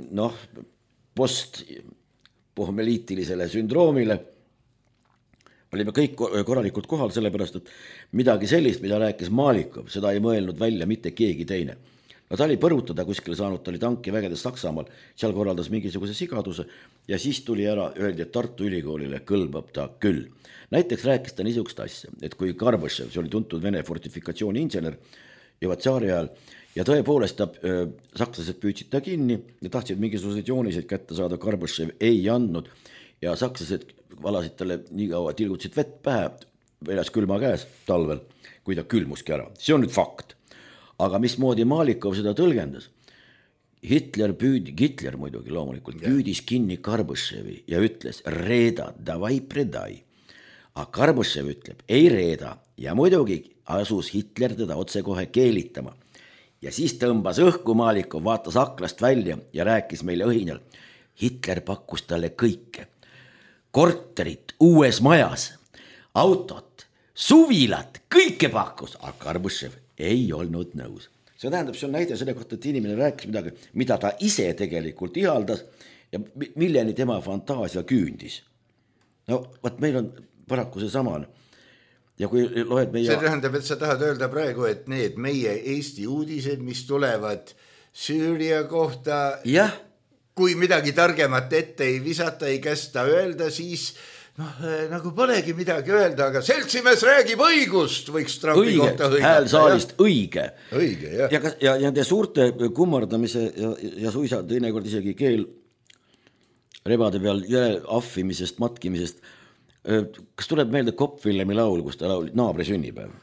Speaker 4: postpohmeliitilisele sündroomile. Olime kõik korralikult kohal sellepärast, et midagi sellist, mida rääkis Malikov, seda ei mõelnud välja mitte keegi teine. Ta oli põrutada kuskile saanud, ta oli tankivägedes Saksamaal, seal korraldas mingisuguse sigaduse ja siis tuli ära, öeldi, et Tartu ülikoolile kõlbab ta küll. Näiteks rääkis ta niisugust asja, et kui Karbašev, see oli tuntud Vene fortifikatsiooni insener juba tsaari ajal ja tõepoolest sakslased püüdsid ta kinni ja tahtsid mingisuguseid jooniseid kätte saada, Karbašev ei andnud ja sakslased valasid talle nii kaua, tilgutasid vett pähe, väljas külma käes talvel, kui ta külmuski ära. See on nüüd fakt. Aga mismoodi Malikov seda tõlgendas? Hitler muidugi loomulikult püüdis kinni Karbaševi ja ütles, reeda, davai predai. Aga Karbašev ütleb, ei reeda ja muidugi asus Hitler teda otsekohe keelitama. ja siis tõmbas õhkumaalikov, vaatas aklast välja ja rääkis meile õhinal. Hitler pakkus talle kõike. Korterit uues majas, autot, suvilat, kõike pakkus, aga Karbušev ei olnud nõus. See tähendab, see on näide selle kohta, et inimene rääkis midagi, mida ta ise tegelikult ihaldas ja milleni tema fantaasia küündis. No, võt meil on paraku see samane. Ja kui loed meie...
Speaker 3: See tähendab, et sa tahad öelda praegu, et need meie Eesti uudised, mis tulevad Süüria kohta,
Speaker 4: jah.
Speaker 3: Kui midagi targemat ette ei visata, ei kästa öelda, siis nagu polegi midagi öelda, aga seltsimees räägib õigust, võiks Trumpi kohta hõigata.
Speaker 4: Hääl saalist õige.
Speaker 3: Õige, jah.
Speaker 4: Ja nende suurte kummardamise ja suisa teinekord isegi keel rebade peal ahvimisest, matkimisest. Kas tuleb meelde Kopp-Villemi laul, kus ta laulid naabri sünnipäev?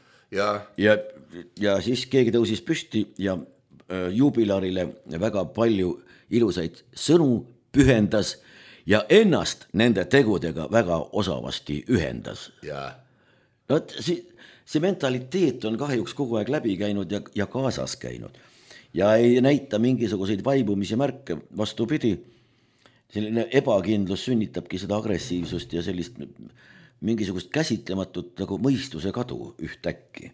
Speaker 4: Ja siis keegi tõusis püsti ja jubilarile väga palju ilusaid sõnu pühendas ja ennast nende tegudega väga osavasti ühendas. No, see mentaliteet on kahjuks kogu aeg läbi käinud ja kaasas käinud ja ei näita mingisuguseid vaibumise märke, vastupidi. Selline ebakindlus sünnitabki seda agressiivsust ja sellist mingisugust käsitlematut nagu mõistuse kadu ühtäkki.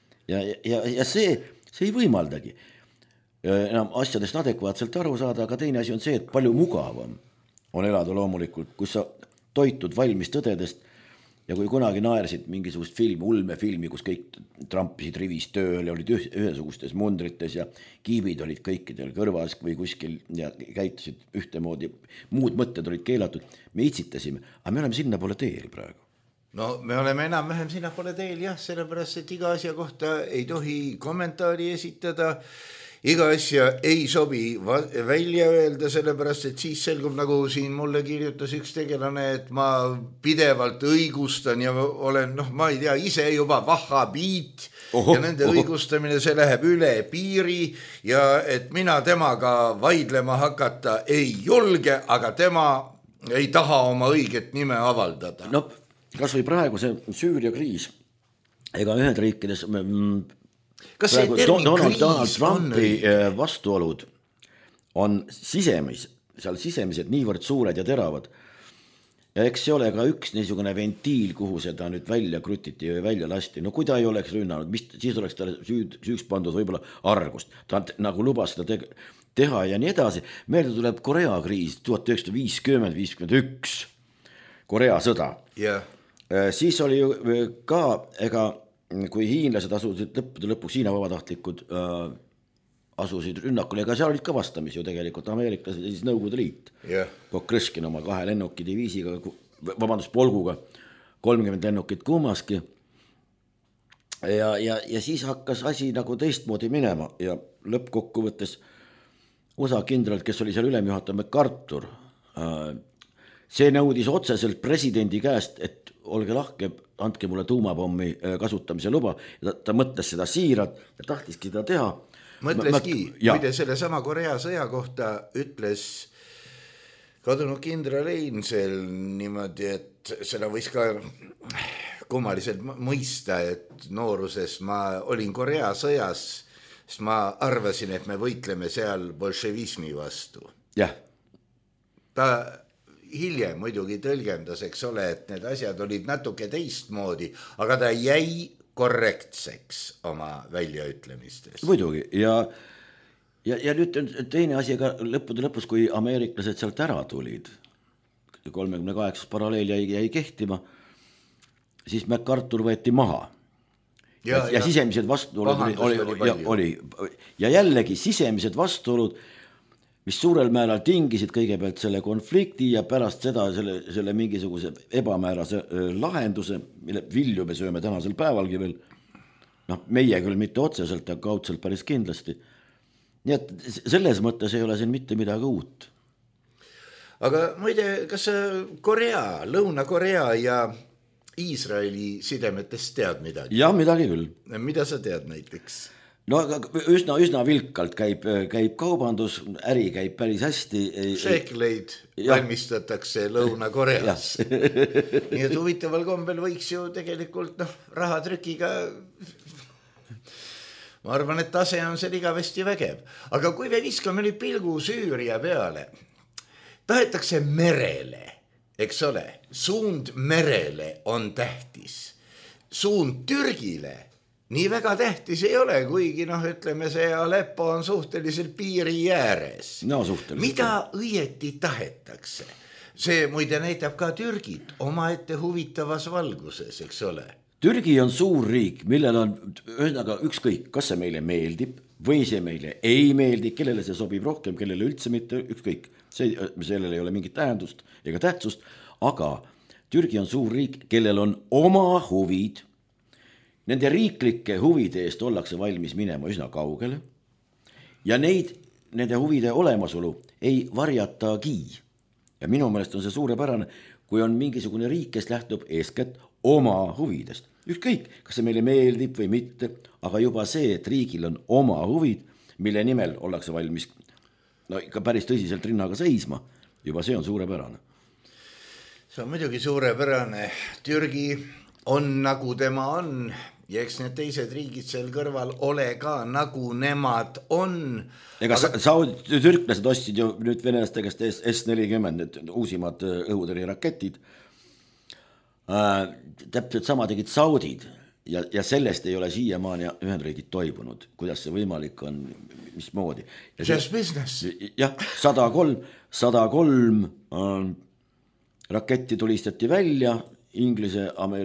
Speaker 4: Ja see ei võimaldagi enam asjadest adekvaatselt aru saada, aga teine asi on see, et palju mugavam on elada loomulikult, kus sa toitud valmis tõdedest ja kui kunagi naersid mingisugust ulmefilmi, kus kõik trampisid rivis tööl ja olid ühesugustes mundrites ja kiibid olid kõikidel kõrvas või kuskil ja käitusid ühtemoodi, muud mõtted olid keelatud, me itsitasime, aga me oleme sinna poole teel praegu.
Speaker 3: No me oleme enam-vähem sinna poole teel, jah, sellepärast, et iga asja kohta ei tohi kommentaari esitada, iga asja ei sobi välja öelda, sellepärast, et siis selgub, nagu siin mulle kirjutas üks tegelane, et ma pidevalt õigustan ja olen, ma ei tea, ise juba vahhabiit ja nende õigustamine, see läheb üle piiri ja et mina temaga vaidlema hakata ei julge, aga tema ei taha oma õiget nime avaldada.
Speaker 4: No, kas või praegu see Süüria kriis, ega Ühendriikides... Donald Trumpi vastuolud on sisemised niivõrd suured ja teravad ja eks see ole ka üks niisugune ventiil, kuhu seda nüüd välja krutiti või välja lasti. No kui ta ei oleks rünnanud, siis oleks ta süüks pandud võib-olla argust. Ta nagu lubas seda teha ja nii edasi. Meelde tuleb Korea kriis 1950-51 Korea sõda. Siis oli ju ka kui hiinlased asusid lõpuks Hiina vabatahtlikud asusid rünnakule, ega seal olid ka vastamisi ju tegelikult ameeriklased ja siis Nõukogude Liit. Pokrõskin oma 2 lennukidiviisiga, polguga 30 lennukit kummaski. Ja siis hakkas asi nagu teistmoodi minema ja lõppkokkuvõttes USA kindral, kes oli seal ülemjuhataja MacArthur, see nõudis otseselt presidendi käest, et olge lahke, andke mulle tuumapommi kasutamise luba. Ta mõtles seda siiralt ja tahtiski seda teha.
Speaker 3: Mõtleski, muide selle sama Korea sõja kohta ütles kadunud kindral Einsel niimoodi, et seda võis ka kummaliselt mõista, et nooruses ma olin Korea sõjas, sest ma arvasin, et me võitleme seal bolševismi vastu. Ta hiljem muidugi tõlgendas, eks ole, et need asjad olid natuke teistmoodi, aga ta jäi korrektseks oma väljaütlemistes.
Speaker 4: Muidugi, ja nüüd teine asi, aga lõppude lõpus, kui ameeriklased sealt ära tulid, 38 paralleel jäi kehtima, siis MacArthur võeti maha. Ja sisemised vastuolud oli. Ja jällegi sisemised vastuolud, mis suurel määral tingisid kõigepealt selle konflikti ja pärast seda selle mingisuguse ebamäärase lahenduse, mille vilju me sööme tänasel päevalgi veel, meie küll mitte otseselt, aga kaudselt päris kindlasti. Nii et selles mõttes ei ole siin mitte midagi uut.
Speaker 3: Aga muide, kas Korea, Lõuna-Korea ja Iisraeli sidemetest tead midagi?
Speaker 4: Jah, midagi küll.
Speaker 3: Mida sa tead näiteks?
Speaker 4: No üsna vilkalt käib kaubandus, äri käib päris hästi.
Speaker 3: Šekleid valmistatakse Lõuna-Koreas. Nii et huvitaval kombel võiks ju tegelikult rahatrükiga ma arvan, et tase on seal igavesti vägev. Aga kui me viskame nüüd pilgu Süüria peale, tahetakse merele, eks ole, suund merele on tähtis. Suund Türgile nii väga tähtis ei ole, kuigi ütleme, see Aleppo on suhteliselt piiri ääres.
Speaker 4: No suhteliselt.
Speaker 3: Mida õieti tahetakse? See muide näitab ka Türgit omaette huvitavas valguses, eks ole.
Speaker 4: Türgi on suur riik, millel on ühesõnaga ükskõik, kas see meile meeldib või see meile ei meeldi, kellele see sobib rohkem, kellele üldse mitte, ükskõik. Sellel ei ole mingit tähendust ega tähtsust, aga Türgi on suur riik, kellel on oma huvid. Nende riiklike huvide eest ollakse valmis minema üsna kaugele ja nende huvide olemasolu ei varjatagi. Ja minu meelest on see suurepärane, kui on mingisugune riik, kes lähtub eeskätt oma huvidest. Ükskõik, kas see meile meeldib või mitte, aga juba see, et riigil on oma huvid, mille nimel ollakse valmis ikka päris tõsiselt rinnaga seisma, juba see on suurepärane.
Speaker 3: See on muidugi suurepärane. Türgi on nagu tema on ja eks need teised riigid seal kõrval ole ka nagu nemad on.
Speaker 4: Ega türklased ostsid ju nüüd venelaste käest S-40, need uusimad õhutõrjeraketid. Täpselt sama tegid saudid ja sellest ei ole siiamaani Ühendriigid toibunud. Kuidas see võimalik on, mismoodi?
Speaker 3: Just business.
Speaker 4: Jah, 103 raketti tulistati välja Inglise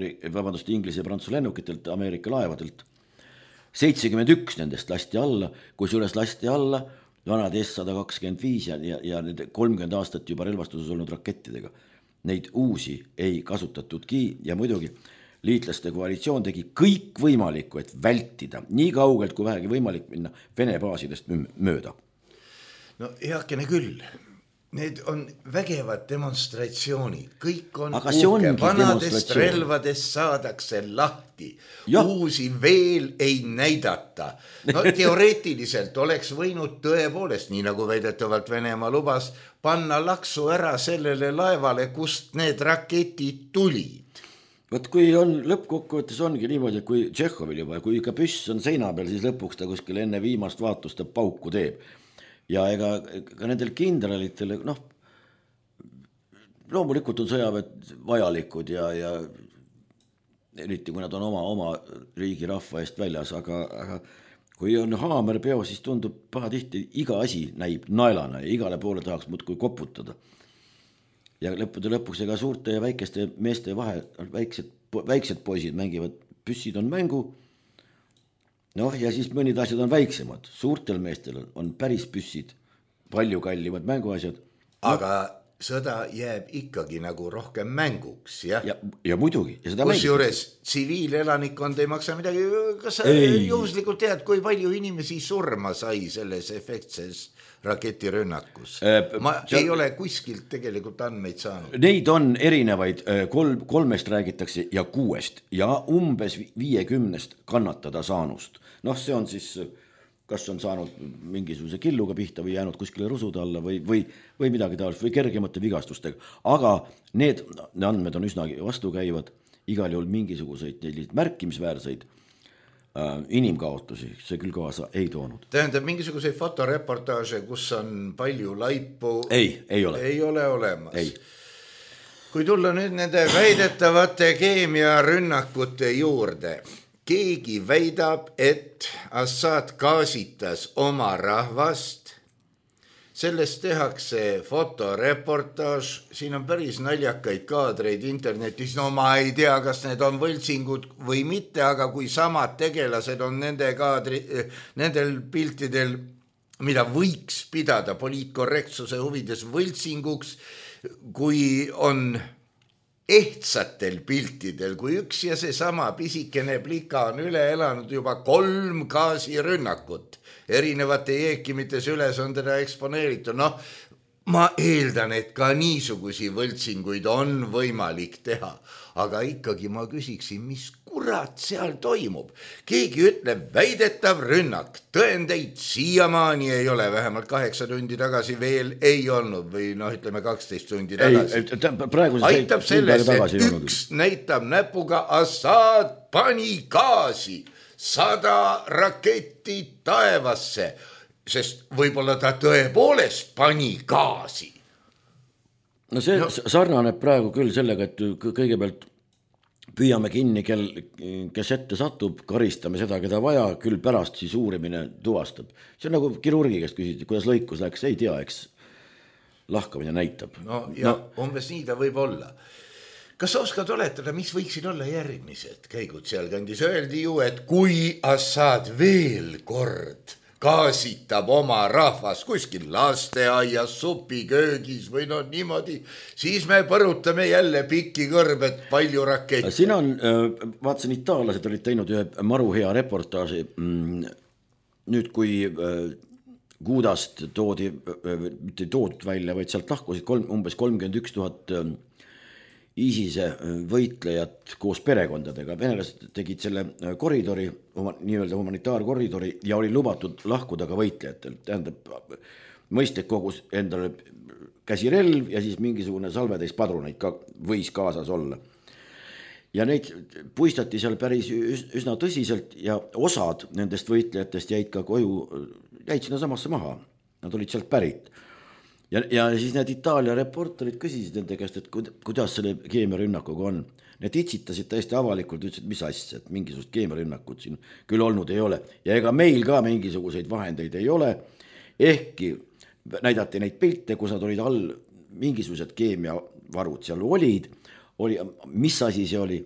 Speaker 4: ja Prantsuse lennukitelt, Ameerika laevadelt. 71 nendest lasti alla, kui suures lasti alla vanad S-125 ja need 30 aastat juba relvastuses olnud rakettidega. Neid uusi ei kasutatudki ja muidugi liitlaste koalitsioon tegi kõik võimalikku, et vältida nii kaugelt kui vähegi võimalik minna Vene baasidest mööda.
Speaker 3: No heakene küll. Need on vägevad demonstratsioonid, kõik on
Speaker 4: uhke,
Speaker 3: vanadest relvadest saadakse lahti, uusi veel ei näidata. No teoreetiliselt oleks võinud tõepoolest, nii nagu väidetavalt Venemaa lubas, panna laksu ära sellele laevale, kust need raketid tulid.
Speaker 4: Võt kui on lõppkokkuvõttes ongi niimoodi, kui Tšehhovil juba, kui ikka püss on seina peal, siis lõpuks ta kuskil enne viimast vaatust ta pauku teeb. Ja ega ka nendel kindralitel, loomulikult on sõjaväed vajalikud ja eriti kui nad on oma riigi rahva eest väljas, aga kui on haamer peo, siis tundub pahatihti iga asi näib naelana ja igale poole tahaks muudkui koputada. Ja lõpuks ega suurte ja väikeste meeste vahe, väiksed poisid mängivad, püssid on mängu. Ja siis mõnid asjad on väiksemad. Suurtel meestel on päris püssid, palju kallimad mänguasjad.
Speaker 3: Aga sõda jääb ikkagi nagu rohkem mänguks, jah?
Speaker 4: Ja muidugi.
Speaker 3: Kus juures tsiviilelanikond ei maksa midagi. Kas sa juhuslikult tead, kui palju inimesi surma sai selles efektses raketirünnakus? Ei ole kuskilt tegelikult andmeid saanud.
Speaker 4: Neid on erinevaid, 3 räägitakse ja 6 ja umbes 50 kannatada saanust. See on siis, kas on saanud mingisuguse killuga pihta või jäänud kuskile rusude alla või midagi taolist või kergemate vigastustega. Aga need andmed on üsna vastukäivad, igal juhul mingisuguseid märkimisväärseid inimkaotusi see küll kaasa ei toonud.
Speaker 3: Tähendab mingisuguseid fotoreportaaže, kus on palju laipu?
Speaker 4: Ei ole.
Speaker 3: Ei ole olemas. Ei. Kui tulla nüüd nende väidetavate keemiarünnakute juurde, keegi väidab, et Assad gaasitas oma rahvast, sellest tehakse fotoreportaaž, siin on päris naljakaid kaadreid internetis, ma ei tea, kas need on võltsingud või mitte, aga kui samad tegelased on nendel piltidel, mida võiks pidada poliitkorrektsuse huvides võltsinguks, kui on ehtsatel piltidel, kui üks ja see sama pisikene plika on üle elanud juba 3 gaasirünnakut, erinevate jeekimites üles on teda eksponeeritud. Ma eeldan, et ka niisugusi võltsinguid on võimalik teha, aga ikkagi ma küsiksin, mis kurat seal toimub. Keegi ütleb väidetav rünnak, tõendeid siiamaani ei ole, vähemalt 8 tundi tagasi veel ei olnud või ütleme 12 tundi tagasi. Aitab selles, et üks näitab näpuga Assad pani gaasi. 100 raketti taevasse, sest võib-olla ta tõepoolest pani gaasi.
Speaker 4: No see sarnaneb praegu küll sellega, et kõigepealt püüame kinni, kes ette satub, karistame seda, keda vaja, küll pärast siis uurimine tuvastab. See on nagu kirurgi käest küsiti, kuidas lõikus läks, ei tea, eks lahkamine näitab.
Speaker 3: Umbes nii ta võib olla. Kas sa oskad oletada, mis võiksid olla järgmised käigud seal kandis? Öeldi ju, et kui Assad veel kord gaasitab oma rahvas kuskil lasteaias, supiköögis või niimoodi, siis me põrutame jälle pikki kõrbed palju rakette.
Speaker 4: Siin on, vaatasin, itaallased olid teinud ühe maru hea reportaaži. Nüüd, kui Guudast toodi, mitte toodud välja, vaid sealt lahkusid umbes 31 000 ISISe võitlejat koos perekondadega. Venelased tegid selle koridori, nii-öelda humanitaarkoridori ja oli lubatud lahkuda ka võitlejatel. Tähendab, mõistlik kogus endale käsirelv ja siis mingisugune salvetäis padruneid ka võis kaasas olla. Ja neid puistati seal päris üsna tõsiselt ja osad nendest võitlejatest jäid ka koju, jäid sinna samasse maha. Nad olid sealt pärit. Ja siis need Itaalia reporterid küsisid nende käest, et kuidas selle keemiarünnakuga on. Need itsitasid täiesti avalikult, ütlesid, mis asja, et mingisugust keemiarünnakut siin küll olnud ei ole. Ja ega meil ka mingisuguseid vahendeid ei ole. Ehkki näidati neid pilte, kus nad olid all, mingisugused keemiavarud seal olid, mis asi see oli,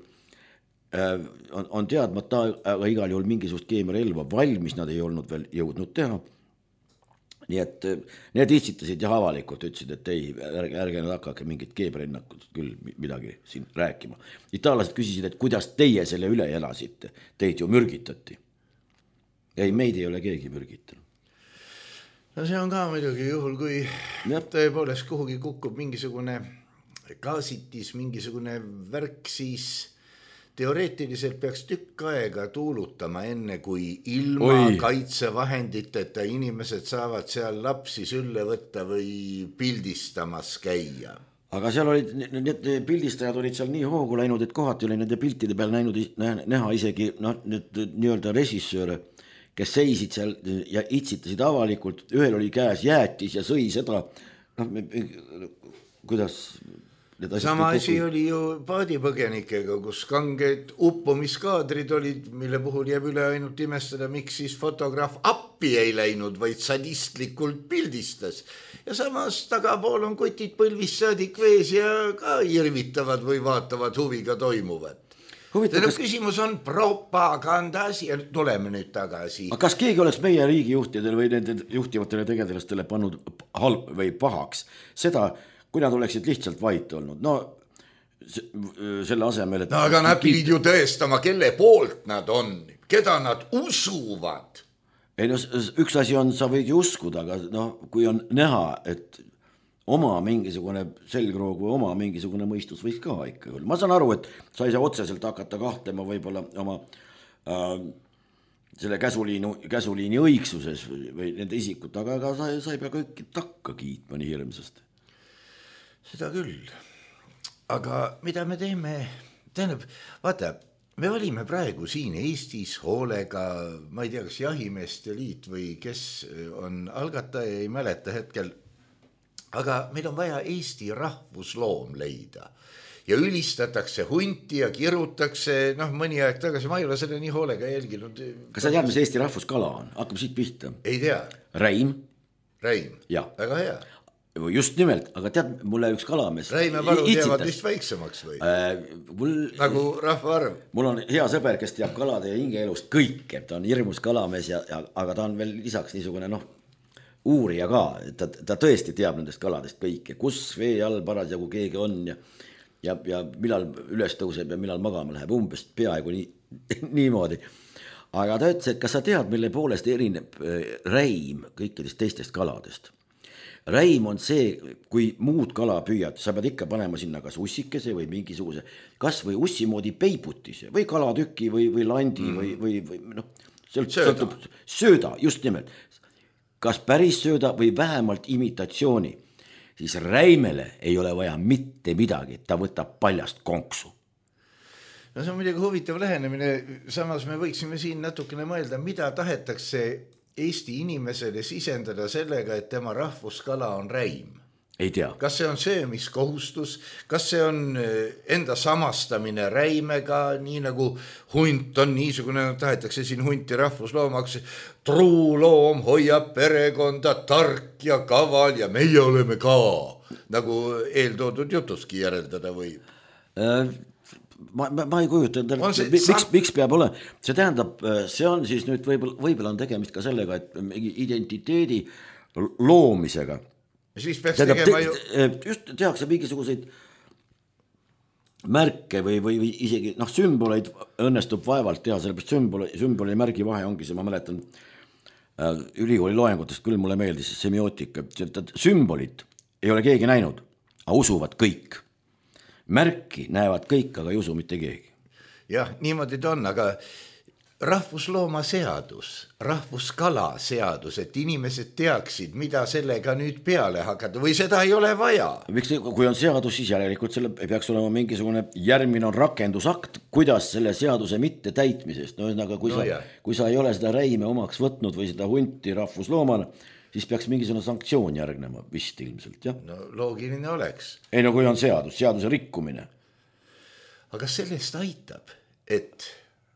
Speaker 4: on teadmata, aga igal juhul mingisugust keemiarelva valmis nad ei olnud veel jõudnud teha. Nii et need itsitasid ja avalikult ütlesid, et ei, ärge nad hakake mingit keemiarünnakut küll midagi siin rääkima. Itaallased küsisid, et kuidas teie selle üle elasite, teid ju mürgitati. Ei, meid ei ole keegi mürgitanud.
Speaker 3: No see on ka muidugi juhul, kui tõepoolest kuhugi kukub mingisugune gaasitis, mingisugune värk, siis teoreetiliselt peaks tükk aega tuulutama enne, kui ilma kaitsevahenditeta inimesed saavad seal lapsi sülle võtta või pildistamas käia.
Speaker 4: Aga seal olid, need pildistajad olid seal nii hoogu läinud, et kohati oli nende piltide peal näha isegi nii-öelda režissööre, kes seisid seal ja itsitasid avalikult, ühel oli käes jäätis ja sõi seda, kuidas...
Speaker 3: Sama asi oli ju paadipõgenikega, kus kanged uppumiskaadrid olid, mille puhul jääb üle ainult imestada, miks siis fotograaf appi ei läinud, vaid sadistlikult pildistas. Ja samas tagapool on kotid põlvis saadik vees ja ka irvitavad või vaatavad huviga toimuvat. Küsimus on propagandas ja tuleme nüüd tagasi.
Speaker 4: Aga kas keegi oleks meie riigijuhtidele või nende juhtivatele tegedelastele pannud halb või pahaks seda, kui nad oleksid lihtsalt vait olnud? No selle asemel, et...
Speaker 3: No aga nad pidid ju tõestama, kelle poolt nad on, keda nad usuvad.
Speaker 4: Ei no üks asi on, sa võid ju uskuda, aga kui on näha, et oma mingisugune selgroogu, oma mingisugune mõistus võis ka ikka. Ma saan aru, et sa ei saa otseselt hakata kahtlema võib-olla oma selle käsuliini õigsuses või nende isikut, aga sa ei pea kõik takka kiitma nii hirmsast.
Speaker 3: Seda küll. Aga mida me teeme? Tähendab, vaata, me olime praegu siin Eestis hoolega, ma ei tea, kas Jahimeeste Liit või kes on algataja, ei mäleta hetkel, aga meil on vaja Eesti rahvusloom leida. Ja ülistatakse hunti ja kirutakse, mõni aeg tagasi, ma ei ole selle nii hoolega jälginud.
Speaker 4: Kas sa tead, mis Eesti rahvuskala on? Hakkab siit pihta.
Speaker 3: Ei tea.
Speaker 4: Räim.
Speaker 3: Ja. Väga hea.
Speaker 4: Just nimelt, aga tead, mulle üks kalamees
Speaker 3: Räimevarud jäävad vist väiksemaks või? Nagu rahvaarv.
Speaker 4: Mul on hea sõber, kes teab kalade ja hingeelust kõike, ta on hirmus kalamees, aga ta on veel lisaks niisugune uurija ka, ta tõesti teab nendest kaladest kõike, kus vee all parasjagu keegi on ja millal üles tõuseb ja millal magama läheb, umbes peaaegu niimoodi. Aga ta ütles, et kas sa tead, mille poolest erineb räim kõikidest teistest kaladest? Räim on see, kui muud kala püüad, sa pead ikka panema sinna kas ussikese või mingisuguse, kas või ussi moodi peibutise või kalatüki või landi või sööda, just nimelt. Kas päris sööda või vähemalt imitatsiooni, siis räimele ei ole vaja mitte midagi, ta võtab paljast konksu.
Speaker 3: no see on muidugi huvitav lähenemine, samas me võiksime siin natukene mõelda, mida tahetakse Eesti inimesele sisendada sellega, et tema rahvuskala on räim.
Speaker 4: Ei tea.
Speaker 3: Kas see on söömiskohustus, kas see on enda samastamine räimega, nii nagu hunt on niisugune, tahetakse siin hunti rahvusloomaks, truu loom hoiab perekonda, tark ja kaval ja meie oleme ka, nagu eeltoodud jutuski järeldada võib.
Speaker 4: Ma ei kujuta, miks peab olema, see tähendab, see on siis nüüd võib-olla on tegemist ka sellega, et identiteedi loomisega
Speaker 3: siis peaks tegema ju...
Speaker 4: just tehakse mingisuguseid märke või isegi sümboleid õnnestub vaevalt teha, sellepärast sümboli ja märgi vahe ongi see, ma mäletan ülikooli loengutest, küll mulle meeldis semiootika, sümbolit ei ole keegi näinud, aga usuvad kõik. Märki näevad kõik, aga ei usu mitte keegi.
Speaker 3: Jah, niimoodi ta on, aga rahvuslooma seadus, rahvuskala seadus, et inimesed teaksid, mida sellega nüüd peale hakata või seda ei ole vaja.
Speaker 4: Miks, kui on seadus, siis järelikult selle peaks olema mingisugune järgmine on rakendusakt, kuidas selle seaduse mitte täitmisest. No, aga kui sa ei ole seda räime omaks võtnud või seda hunti rahvusloomana, siis peaks mingisugune sanktsioon järgnema vist ilmselt, jah?
Speaker 3: No loogiline oleks.
Speaker 4: Ei, no kui on seaduse rikkumine.
Speaker 3: Aga sellest aitab, et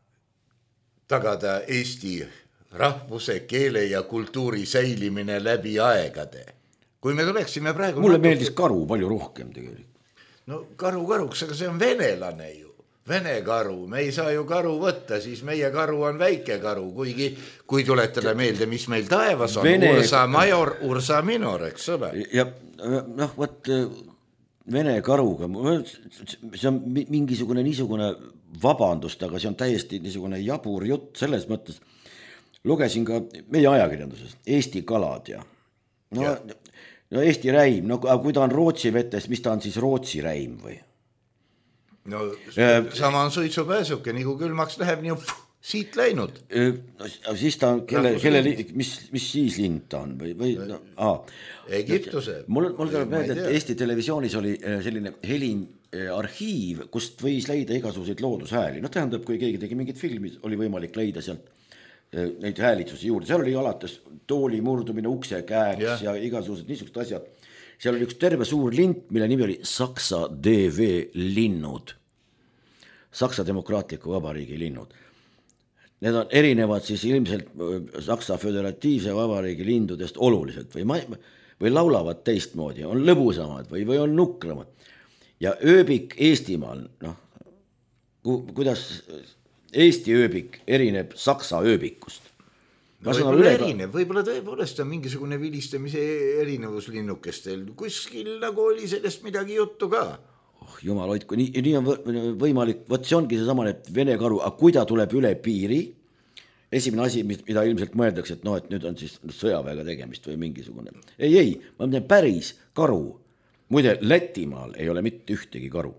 Speaker 3: tagada Eesti rahvuse, keele ja kultuuri säilimine läbi aegade. Kui me tuleksime praegu...
Speaker 4: Mulle meeldis karu palju rohkem tegelikult.
Speaker 3: No karuks, aga see on venelane ju. Vene karu, me ei saa ju karu võtta, siis meie karu on väike karu, kuigi kui tuletada meelde, mis meil taevas on, Ursa major, Ursa minor, eks ole.
Speaker 4: Ja võt Vene karuga, see on mingisugune niisugune vabandust, aga see on täiesti niisugune jabur jutt selles mõttes. Lugesin ka meie ajakirjanduses Eesti kalad ja no Eesti räim, no kui ta on Rootsi vetes, mis ta on siis Rootsi räim või?
Speaker 3: No sama on suitsupääsuke, nii kui külmaks läheb, nii siit läinud.
Speaker 4: Siis ta on, mis siis lind ta on või
Speaker 3: Egiptuse.
Speaker 4: Mul tuleb meelde, et Eesti televisioonis oli selline helin arhiiv, kust võis leida igasuguseid loodushääli. No tähendab, kui keegi tegi mingit filmi, oli võimalik leida sealt neid häälitsusi juurde. Seal oli alates tooli murdumine ukse käeks ja igasugused niisugused asjad. Seal oli üks terve suur lint, mille nimi oli Saksa DV linnud. Saksa Demokraatliku Vabariigi linnud. Need on erinevad siis ilmselt Saksa Föderatiivse Vabariigi lindudest oluliselt või laulavad teistmoodi, on lõbusamad või on nukramad. Ja ööbik Eestimaal, kuidas Eesti ööbik erineb Saksa ööbikust?
Speaker 3: Võib-olla erinev, võib-olla tõepoolest on mingisugune vilistamise erinevus linnukestel, kuskil nagu oli sellest midagi juttu ka.
Speaker 4: Jumal hoidku, nii on võimalik, võt see ongi see samane, et Vene karu, aga kui ta tuleb üle piiri, esimene asi, mida ilmselt mõeldakse, et et nüüd on siis sõjaväega tegemist või mingisugune. Ei, ma mõtlen päris karu. Muide, Lätimaal ei ole mitte ühtegi karu.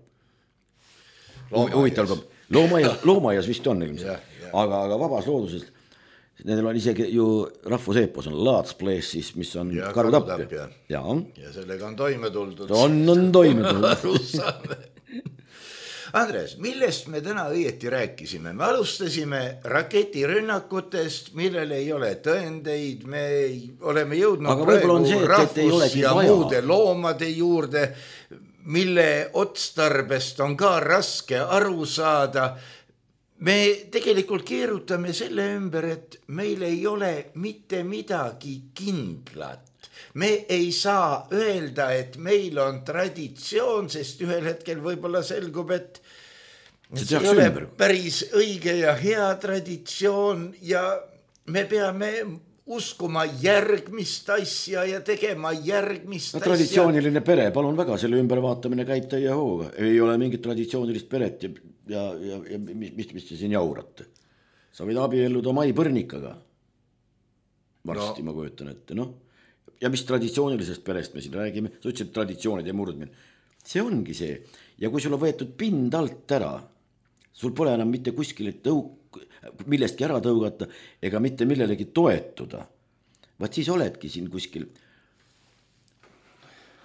Speaker 4: Loomaias vist on ilmselt, aga vabas looduses, nendel on isegi ju rahvuseepos on Laats Place'is, mis on karutapja. Ja
Speaker 3: sellega on toime tuldud.
Speaker 4: On toime tuldud.
Speaker 3: Andres, millest me täna õieti rääkisime? Me alustasime raketirünnakutest, millel ei ole tõendeid, me oleme jõudnud praegu rahvus ja muude loomade juurde, mille otstarbest on ka raske aru saada. Me tegelikult keerutame selle ümber, et meil ei ole mitte midagi kindlat. Me ei saa öelda, et meil on traditsioon, sest ühel hetkel võib-olla selgub, et see ei ole päris õige ja hea traditsioon ja me peame uskuma järgmist asja ja tegema järgmist asja.
Speaker 4: Traditsiooniline pere, palun väga, selle ümbervaatamine käib täie hooga. Ei ole mingit traditsioonilist peret ja mis te siin jaurate. Sa võid abielluda Mai Põrnikaga. Varsti ma kujutan ette, Ja mis traditsioonilisest perest me siin räägime, sa ütlesid traditsioonide murdmine. See ongi see. Ja kui sul on võetud pind alt ära, sul pole enam mitte kuskil millestki ära tõugata ega mitte millelegi toetuda. Vaat siis oledki siin kuskil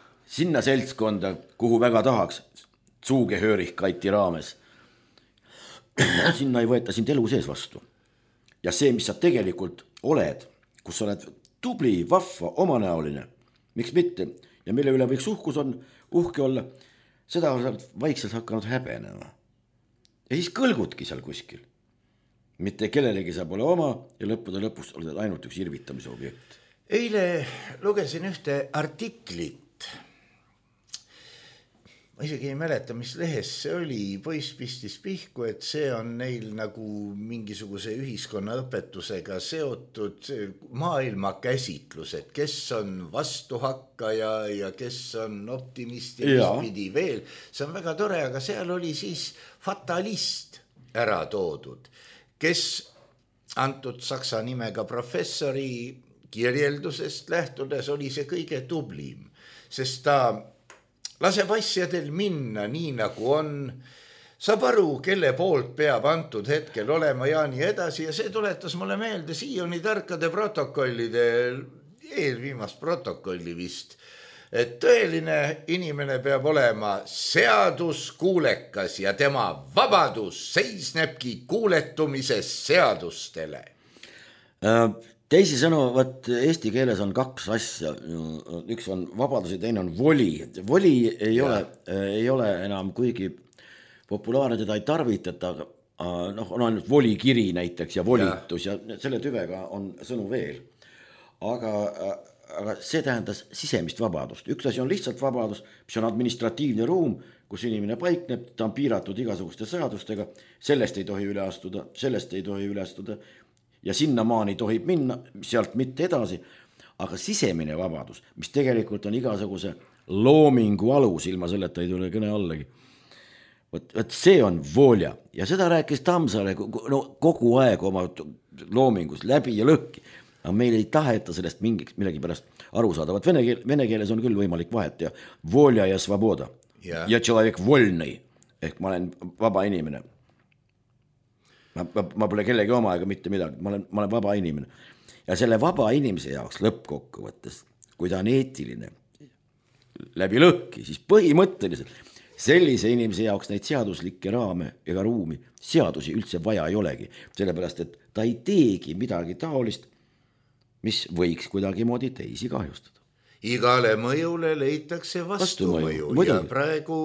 Speaker 4: sinna seltskonda, kuhu väga tahaks, Zugehörigkeiti raames. sinna ei võeta sind elu sees vastu. Ja see, mis sa tegelikult oled, kus sa oled tubli, vahva, omanäoline, miks mitte, ja mille üle võiks uhke olla, seda on vaikselt hakanud häbenema. Ja siis kõlgudki seal kuskil. Mitte kellelegi sa pole oma ja lõppude lõpus oled ainult üks irvitamise objekt.
Speaker 3: Eile lugesin ühte artiklit. Ma isegi ei mäleta, mis lehes see oli. Poiss pistis pihku, et see on neil nagu mingisuguse ühiskonnaõpetusega seotud maailma käsitlus, et kes on vastuhakkaja ja kes on optimist ja mis pidi veel. See on väga tore, aga seal oli siis fatalist ära toodud, kes antud saksa nimega professori kirjeldusest lähtudes oli see kõige tublim, sest ta laseb asjadel minna nii nagu on, saab aru, kelle poolt peab antud hetkel olema ja nii edasi ja see tuletas mulle meelde Sioni tarkade protokollide, eelviimast protokolli vist, et tõeline inimene peab olema seaduskuulekas ja tema vabadus seisnebki kuuletumises seadustele.
Speaker 4: Teisisõnu, eesti keeles on kaks asja, üks on vabadus ja teine on voli. Voli ei ole enam kuigi populaarne, teda ei tarvitata, on ainult volikiri näiteks ja volitus ja selle tüvega on sõnu veel. Aga see tähendas sisemist vabadust. Üks asi on lihtsalt vabadus, mis on administratiivne ruum, kus inimene paikneb, ta on piiratud igasuguste seadustega, sellest ei tohi üle astuda, ja sinnamaani tohib minna, sealt mitte edasi, aga sisemine vabadus, mis tegelikult on igasuguse loomingu alus, ilma selleta ei tule kõne allagi. Võt see on volja ja seda rääkis Tammsaare kogu aeg oma loomingus läbi ja lõhki, aga meil ei taheta sellest millegi pärast aru saada. Vene keeles on küll võimalik vahet ja volja ja svoboda ja človek volnõi, ehk ma olen vaba inimene. Ma pole kellegi oma ega mitte midagi, ma olen vaba inimene. Ja selle vaba inimese jaoks lõppkokkuvõttes, kui ta on eetiline läbi lõhki, siis põhimõtteliselt sellise inimese jaoks neid seaduslikke raame ega ruumi seadusi üldse vaja ei olegi. Sellepärast, et ta ei teegi midagi taolist, mis võiks kuidagi moodi teisi kahjustada.
Speaker 3: Igale mõjule leitakse vastumõju ja praegu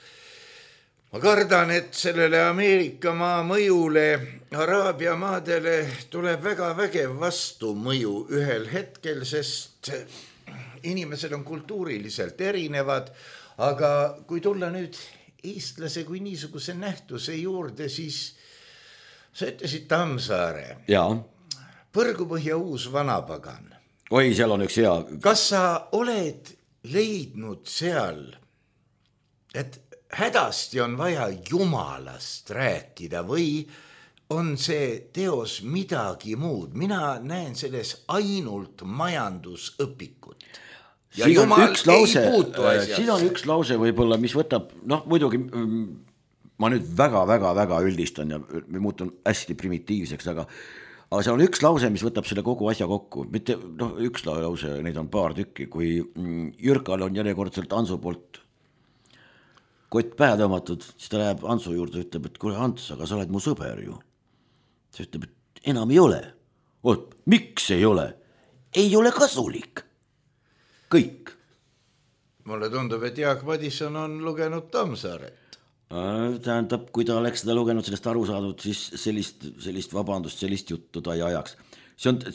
Speaker 3: ma kardan, et sellele Ameerika maa mõjule, Araabia maadele tuleb väga vägev vastumõju ühel hetkel, sest inimesed on kultuuriliselt erinevad, aga kui tulla nüüd eestlase kui niisuguse nähtuse juurde, siis sa ütlesid Tammsaare.
Speaker 4: Jaa.
Speaker 3: Põrgupõhja uus vanapagan.
Speaker 4: Oi, seal on üks hea.
Speaker 3: Kas sa oled leidnud seal, et hädasti on vaja Jumalast rääkida või on see teos midagi muud? Mina näen selles ainult majandusõpikut. Ja Jumal ei puutu asjasse. Siin
Speaker 4: on üks lause võib-olla, mis võtab, muidugi ma nüüd väga üldistan ja muutun hästi primitiivseks, aga see on üks lause, mis võtab selle kogu asja kokku. Mitte üks lause, neid on paar tükki, kui Jürkal on järjekordselt Antsu poolt kott pähe tõmmatud, siis ta läheb Antsu juurde, ütleb, et kuule Ants, aga sa oled mu sõber ju. Ta ütleb, et enam ei ole. Oot, miks ei ole? Ei ole kasulik. Kõik.
Speaker 3: Mulle tundub, et Jaak Madison on lugenud Tammsaaret.
Speaker 4: Tähendab, kui ta oleks seda lugenud, sellest aru saadud, siis sellist vabandust, sellist juttu ta ei ajaks. See on,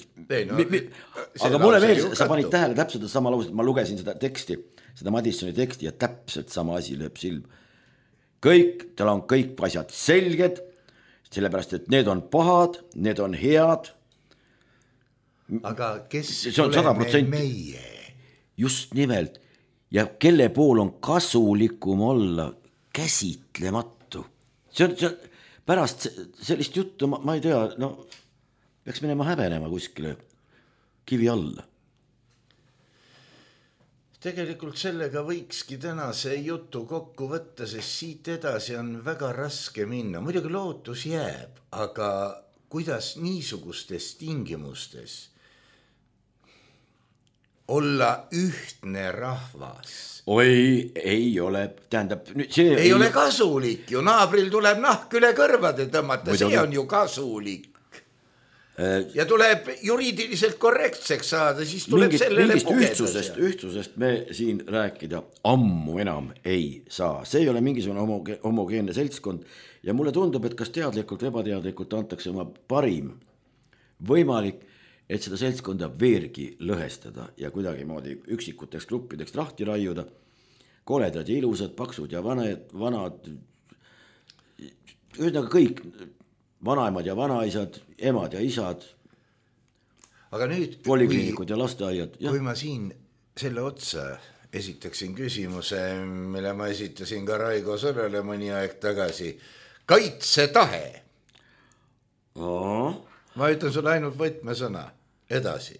Speaker 4: aga mulle meeldis, sa panid tähele täpselt sama lause, et ma lugesin seda teksti, seda Madisoni teksti ja täpselt sama asi lööb silm. Tal on kõik asjad selged, sellepärast, et need on pahad, need on head.
Speaker 3: Aga kes oleme meie?
Speaker 4: Just nimelt. Ja kelle pool on kasulikum olla käsitlematu. See on pärast sellist juttu, ma ei tea, peaks minema häbenema kuskile kivi alla.
Speaker 3: Tegelikult sellega võikski tänase jutu kokku võtta, sest siit edasi on väga raske minna. Muidugi lootus jääb, aga kuidas niisugustes tingimustes olla ühtne rahvas.
Speaker 4: Oi, ei ole, tähendab, see
Speaker 3: ei ole kasulik ju, naabril tuleb nahk üle kõrvade tõmmata, see on ju kasulik. Ja tuleb juriidiliselt korrektseks saada, siis tuleb sellele pugeda.
Speaker 4: Ühtsusest me siin rääkida ammu enam ei saa. See ei ole mingisugune homogeenne seltskond ja mulle tundub, et kas teadlikult või ebateadlikult antakse oma parim võimalik, et seda seltskonda veergi lõhestada ja kuidagi üksikuteks gruppideks lahti raiuda. Koledad ja ilusad, paksud ja vanad, ühesõnaga kõik, vanaemad ja vanaisad, emad ja isad,
Speaker 3: aga nüüd,
Speaker 4: polikliinikud ja lasteaiad.
Speaker 3: Kui ma siin selle otsa esitaksin küsimuse, mille ma esitasin ka Raigo Sõrele mõni aeg tagasi, kaitsetahe. Ma ütlen sulle ainult võtmesõna, edasi.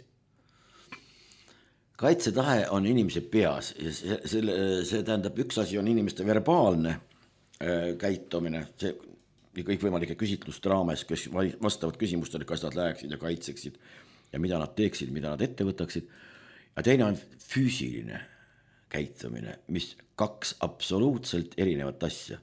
Speaker 4: Kaitsetahe on inimese peas ja see tähendab, üks asi on inimeste verbaalne käitumine, see kõik võimalike küsitluste raames, kes vastavad küsimustele, kas nad läheksid ja kaitseksid ja mida nad teeksid, mida nad ette võtaksid. Ja teine on füüsiline käitumine, mis kaks absoluutselt erinevat asja.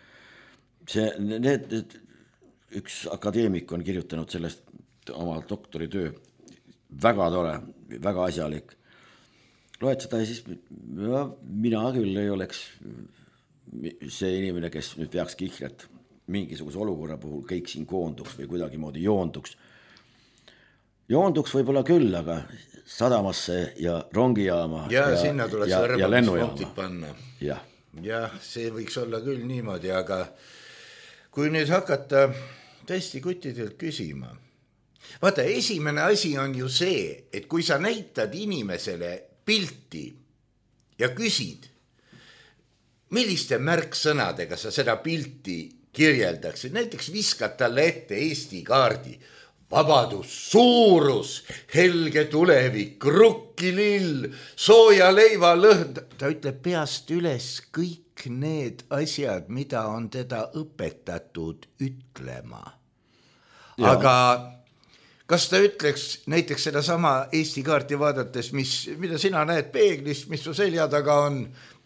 Speaker 4: Üks akadeemik on kirjutanud sellest oma doktoritöö, väga tore, väga asjalik. Loed seda ja siis mina küll ei oleks see inimene, kes nüüd peaks kihret mingisuguse olukorra puhul kõik siin koonduks või kuidagi moodi joonduks. Joonduks võib-olla küll, aga sadamasse ja rongijaama
Speaker 3: ja sinna tuleks
Speaker 4: lennujaama
Speaker 3: panna.
Speaker 4: Jah,
Speaker 3: see võiks olla küll niimoodi, aga kui nüüd hakata tõesti kuttidelt küsima. Vaata, esimene asi on ju see, et kui sa näitad inimesele pilti ja küsid, milliste märksõnadega sa seda pilti kirjeldaksid, näiteks viskad talle ette Eesti kaardi, vabadus, suurus, helge tulevik, rukkilill, sooja leiva lõhn, ta ütleb peast üles kõik need asjad, mida on teda õpetatud ütlema. Aga kas ta ütleks näiteks seda sama Eesti kaarti vaadates, mida sina näed peeglist, mis su selja taga on,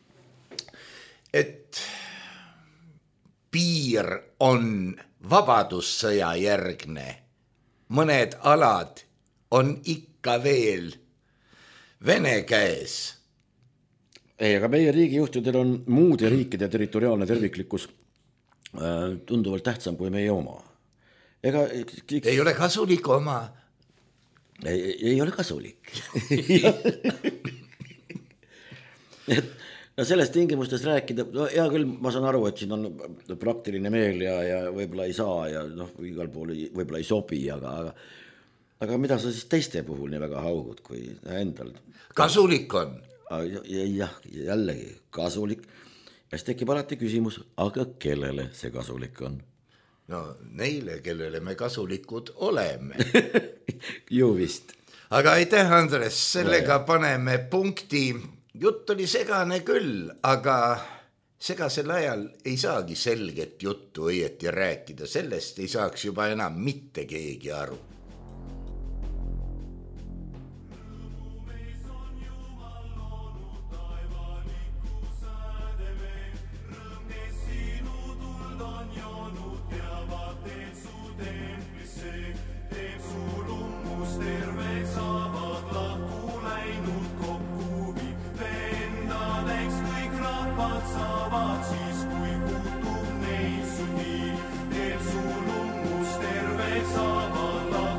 Speaker 3: et piir on vabadussõja järgne, mõned alad on ikka veel Vene käes.
Speaker 4: Ei, aga meie riigijuhtidel on muude riikide territoriaalne terviklikkus tunduvalt tähtsam kui meie oma.
Speaker 3: Ei ole kasulik oma.
Speaker 4: Ei ole kasulik. No sellest tingimustest rääkida, hea küll, ma saan aru, et siin on praktiline meel ja võib-olla ei saa ja igal pool võib-olla ei sobi, aga mida sa siis teiste puhul nii väga haugud kui endal?
Speaker 3: Kasulik on.
Speaker 4: Jah, jällegi kasulik. Ja siis tekib alati küsimus, aga kellele see kasulik on?
Speaker 3: No neile, kellele me kasulikud oleme.
Speaker 4: Ju vist.
Speaker 3: Aga aitäh, Andres, sellega paneme punkti. Jutt oli segane küll, aga segasel ajal ei saagi selget juttu õieti rääkida. Sellest ei saaks juba enam mitte keegi aru.
Speaker 5: Saavad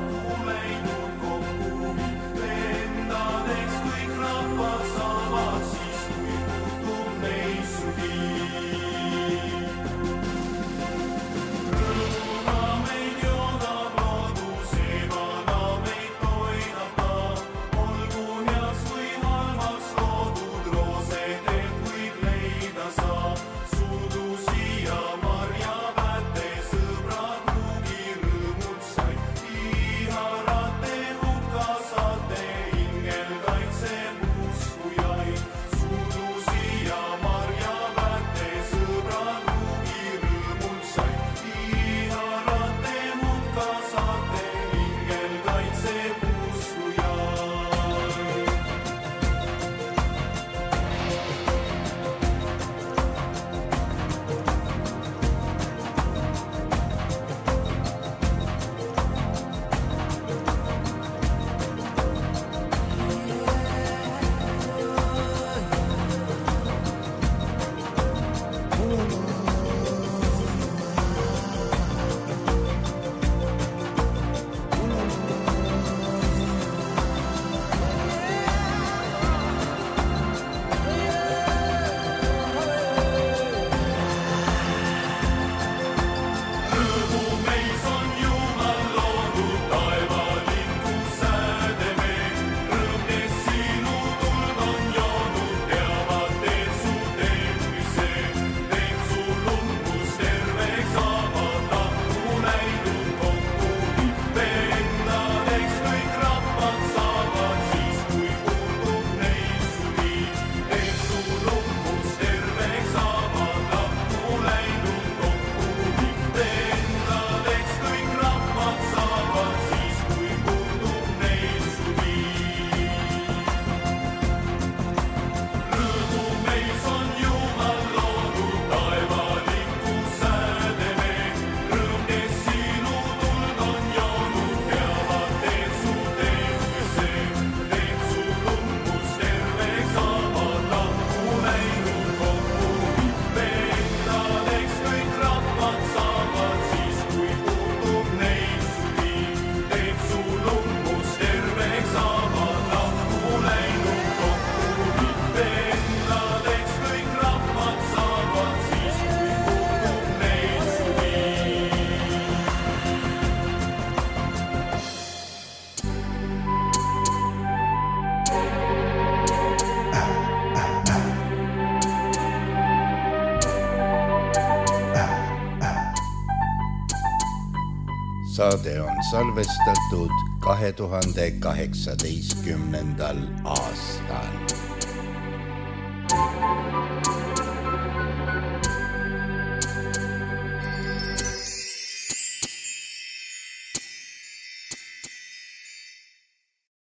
Speaker 5: saade on salvestatud 2018. aastal.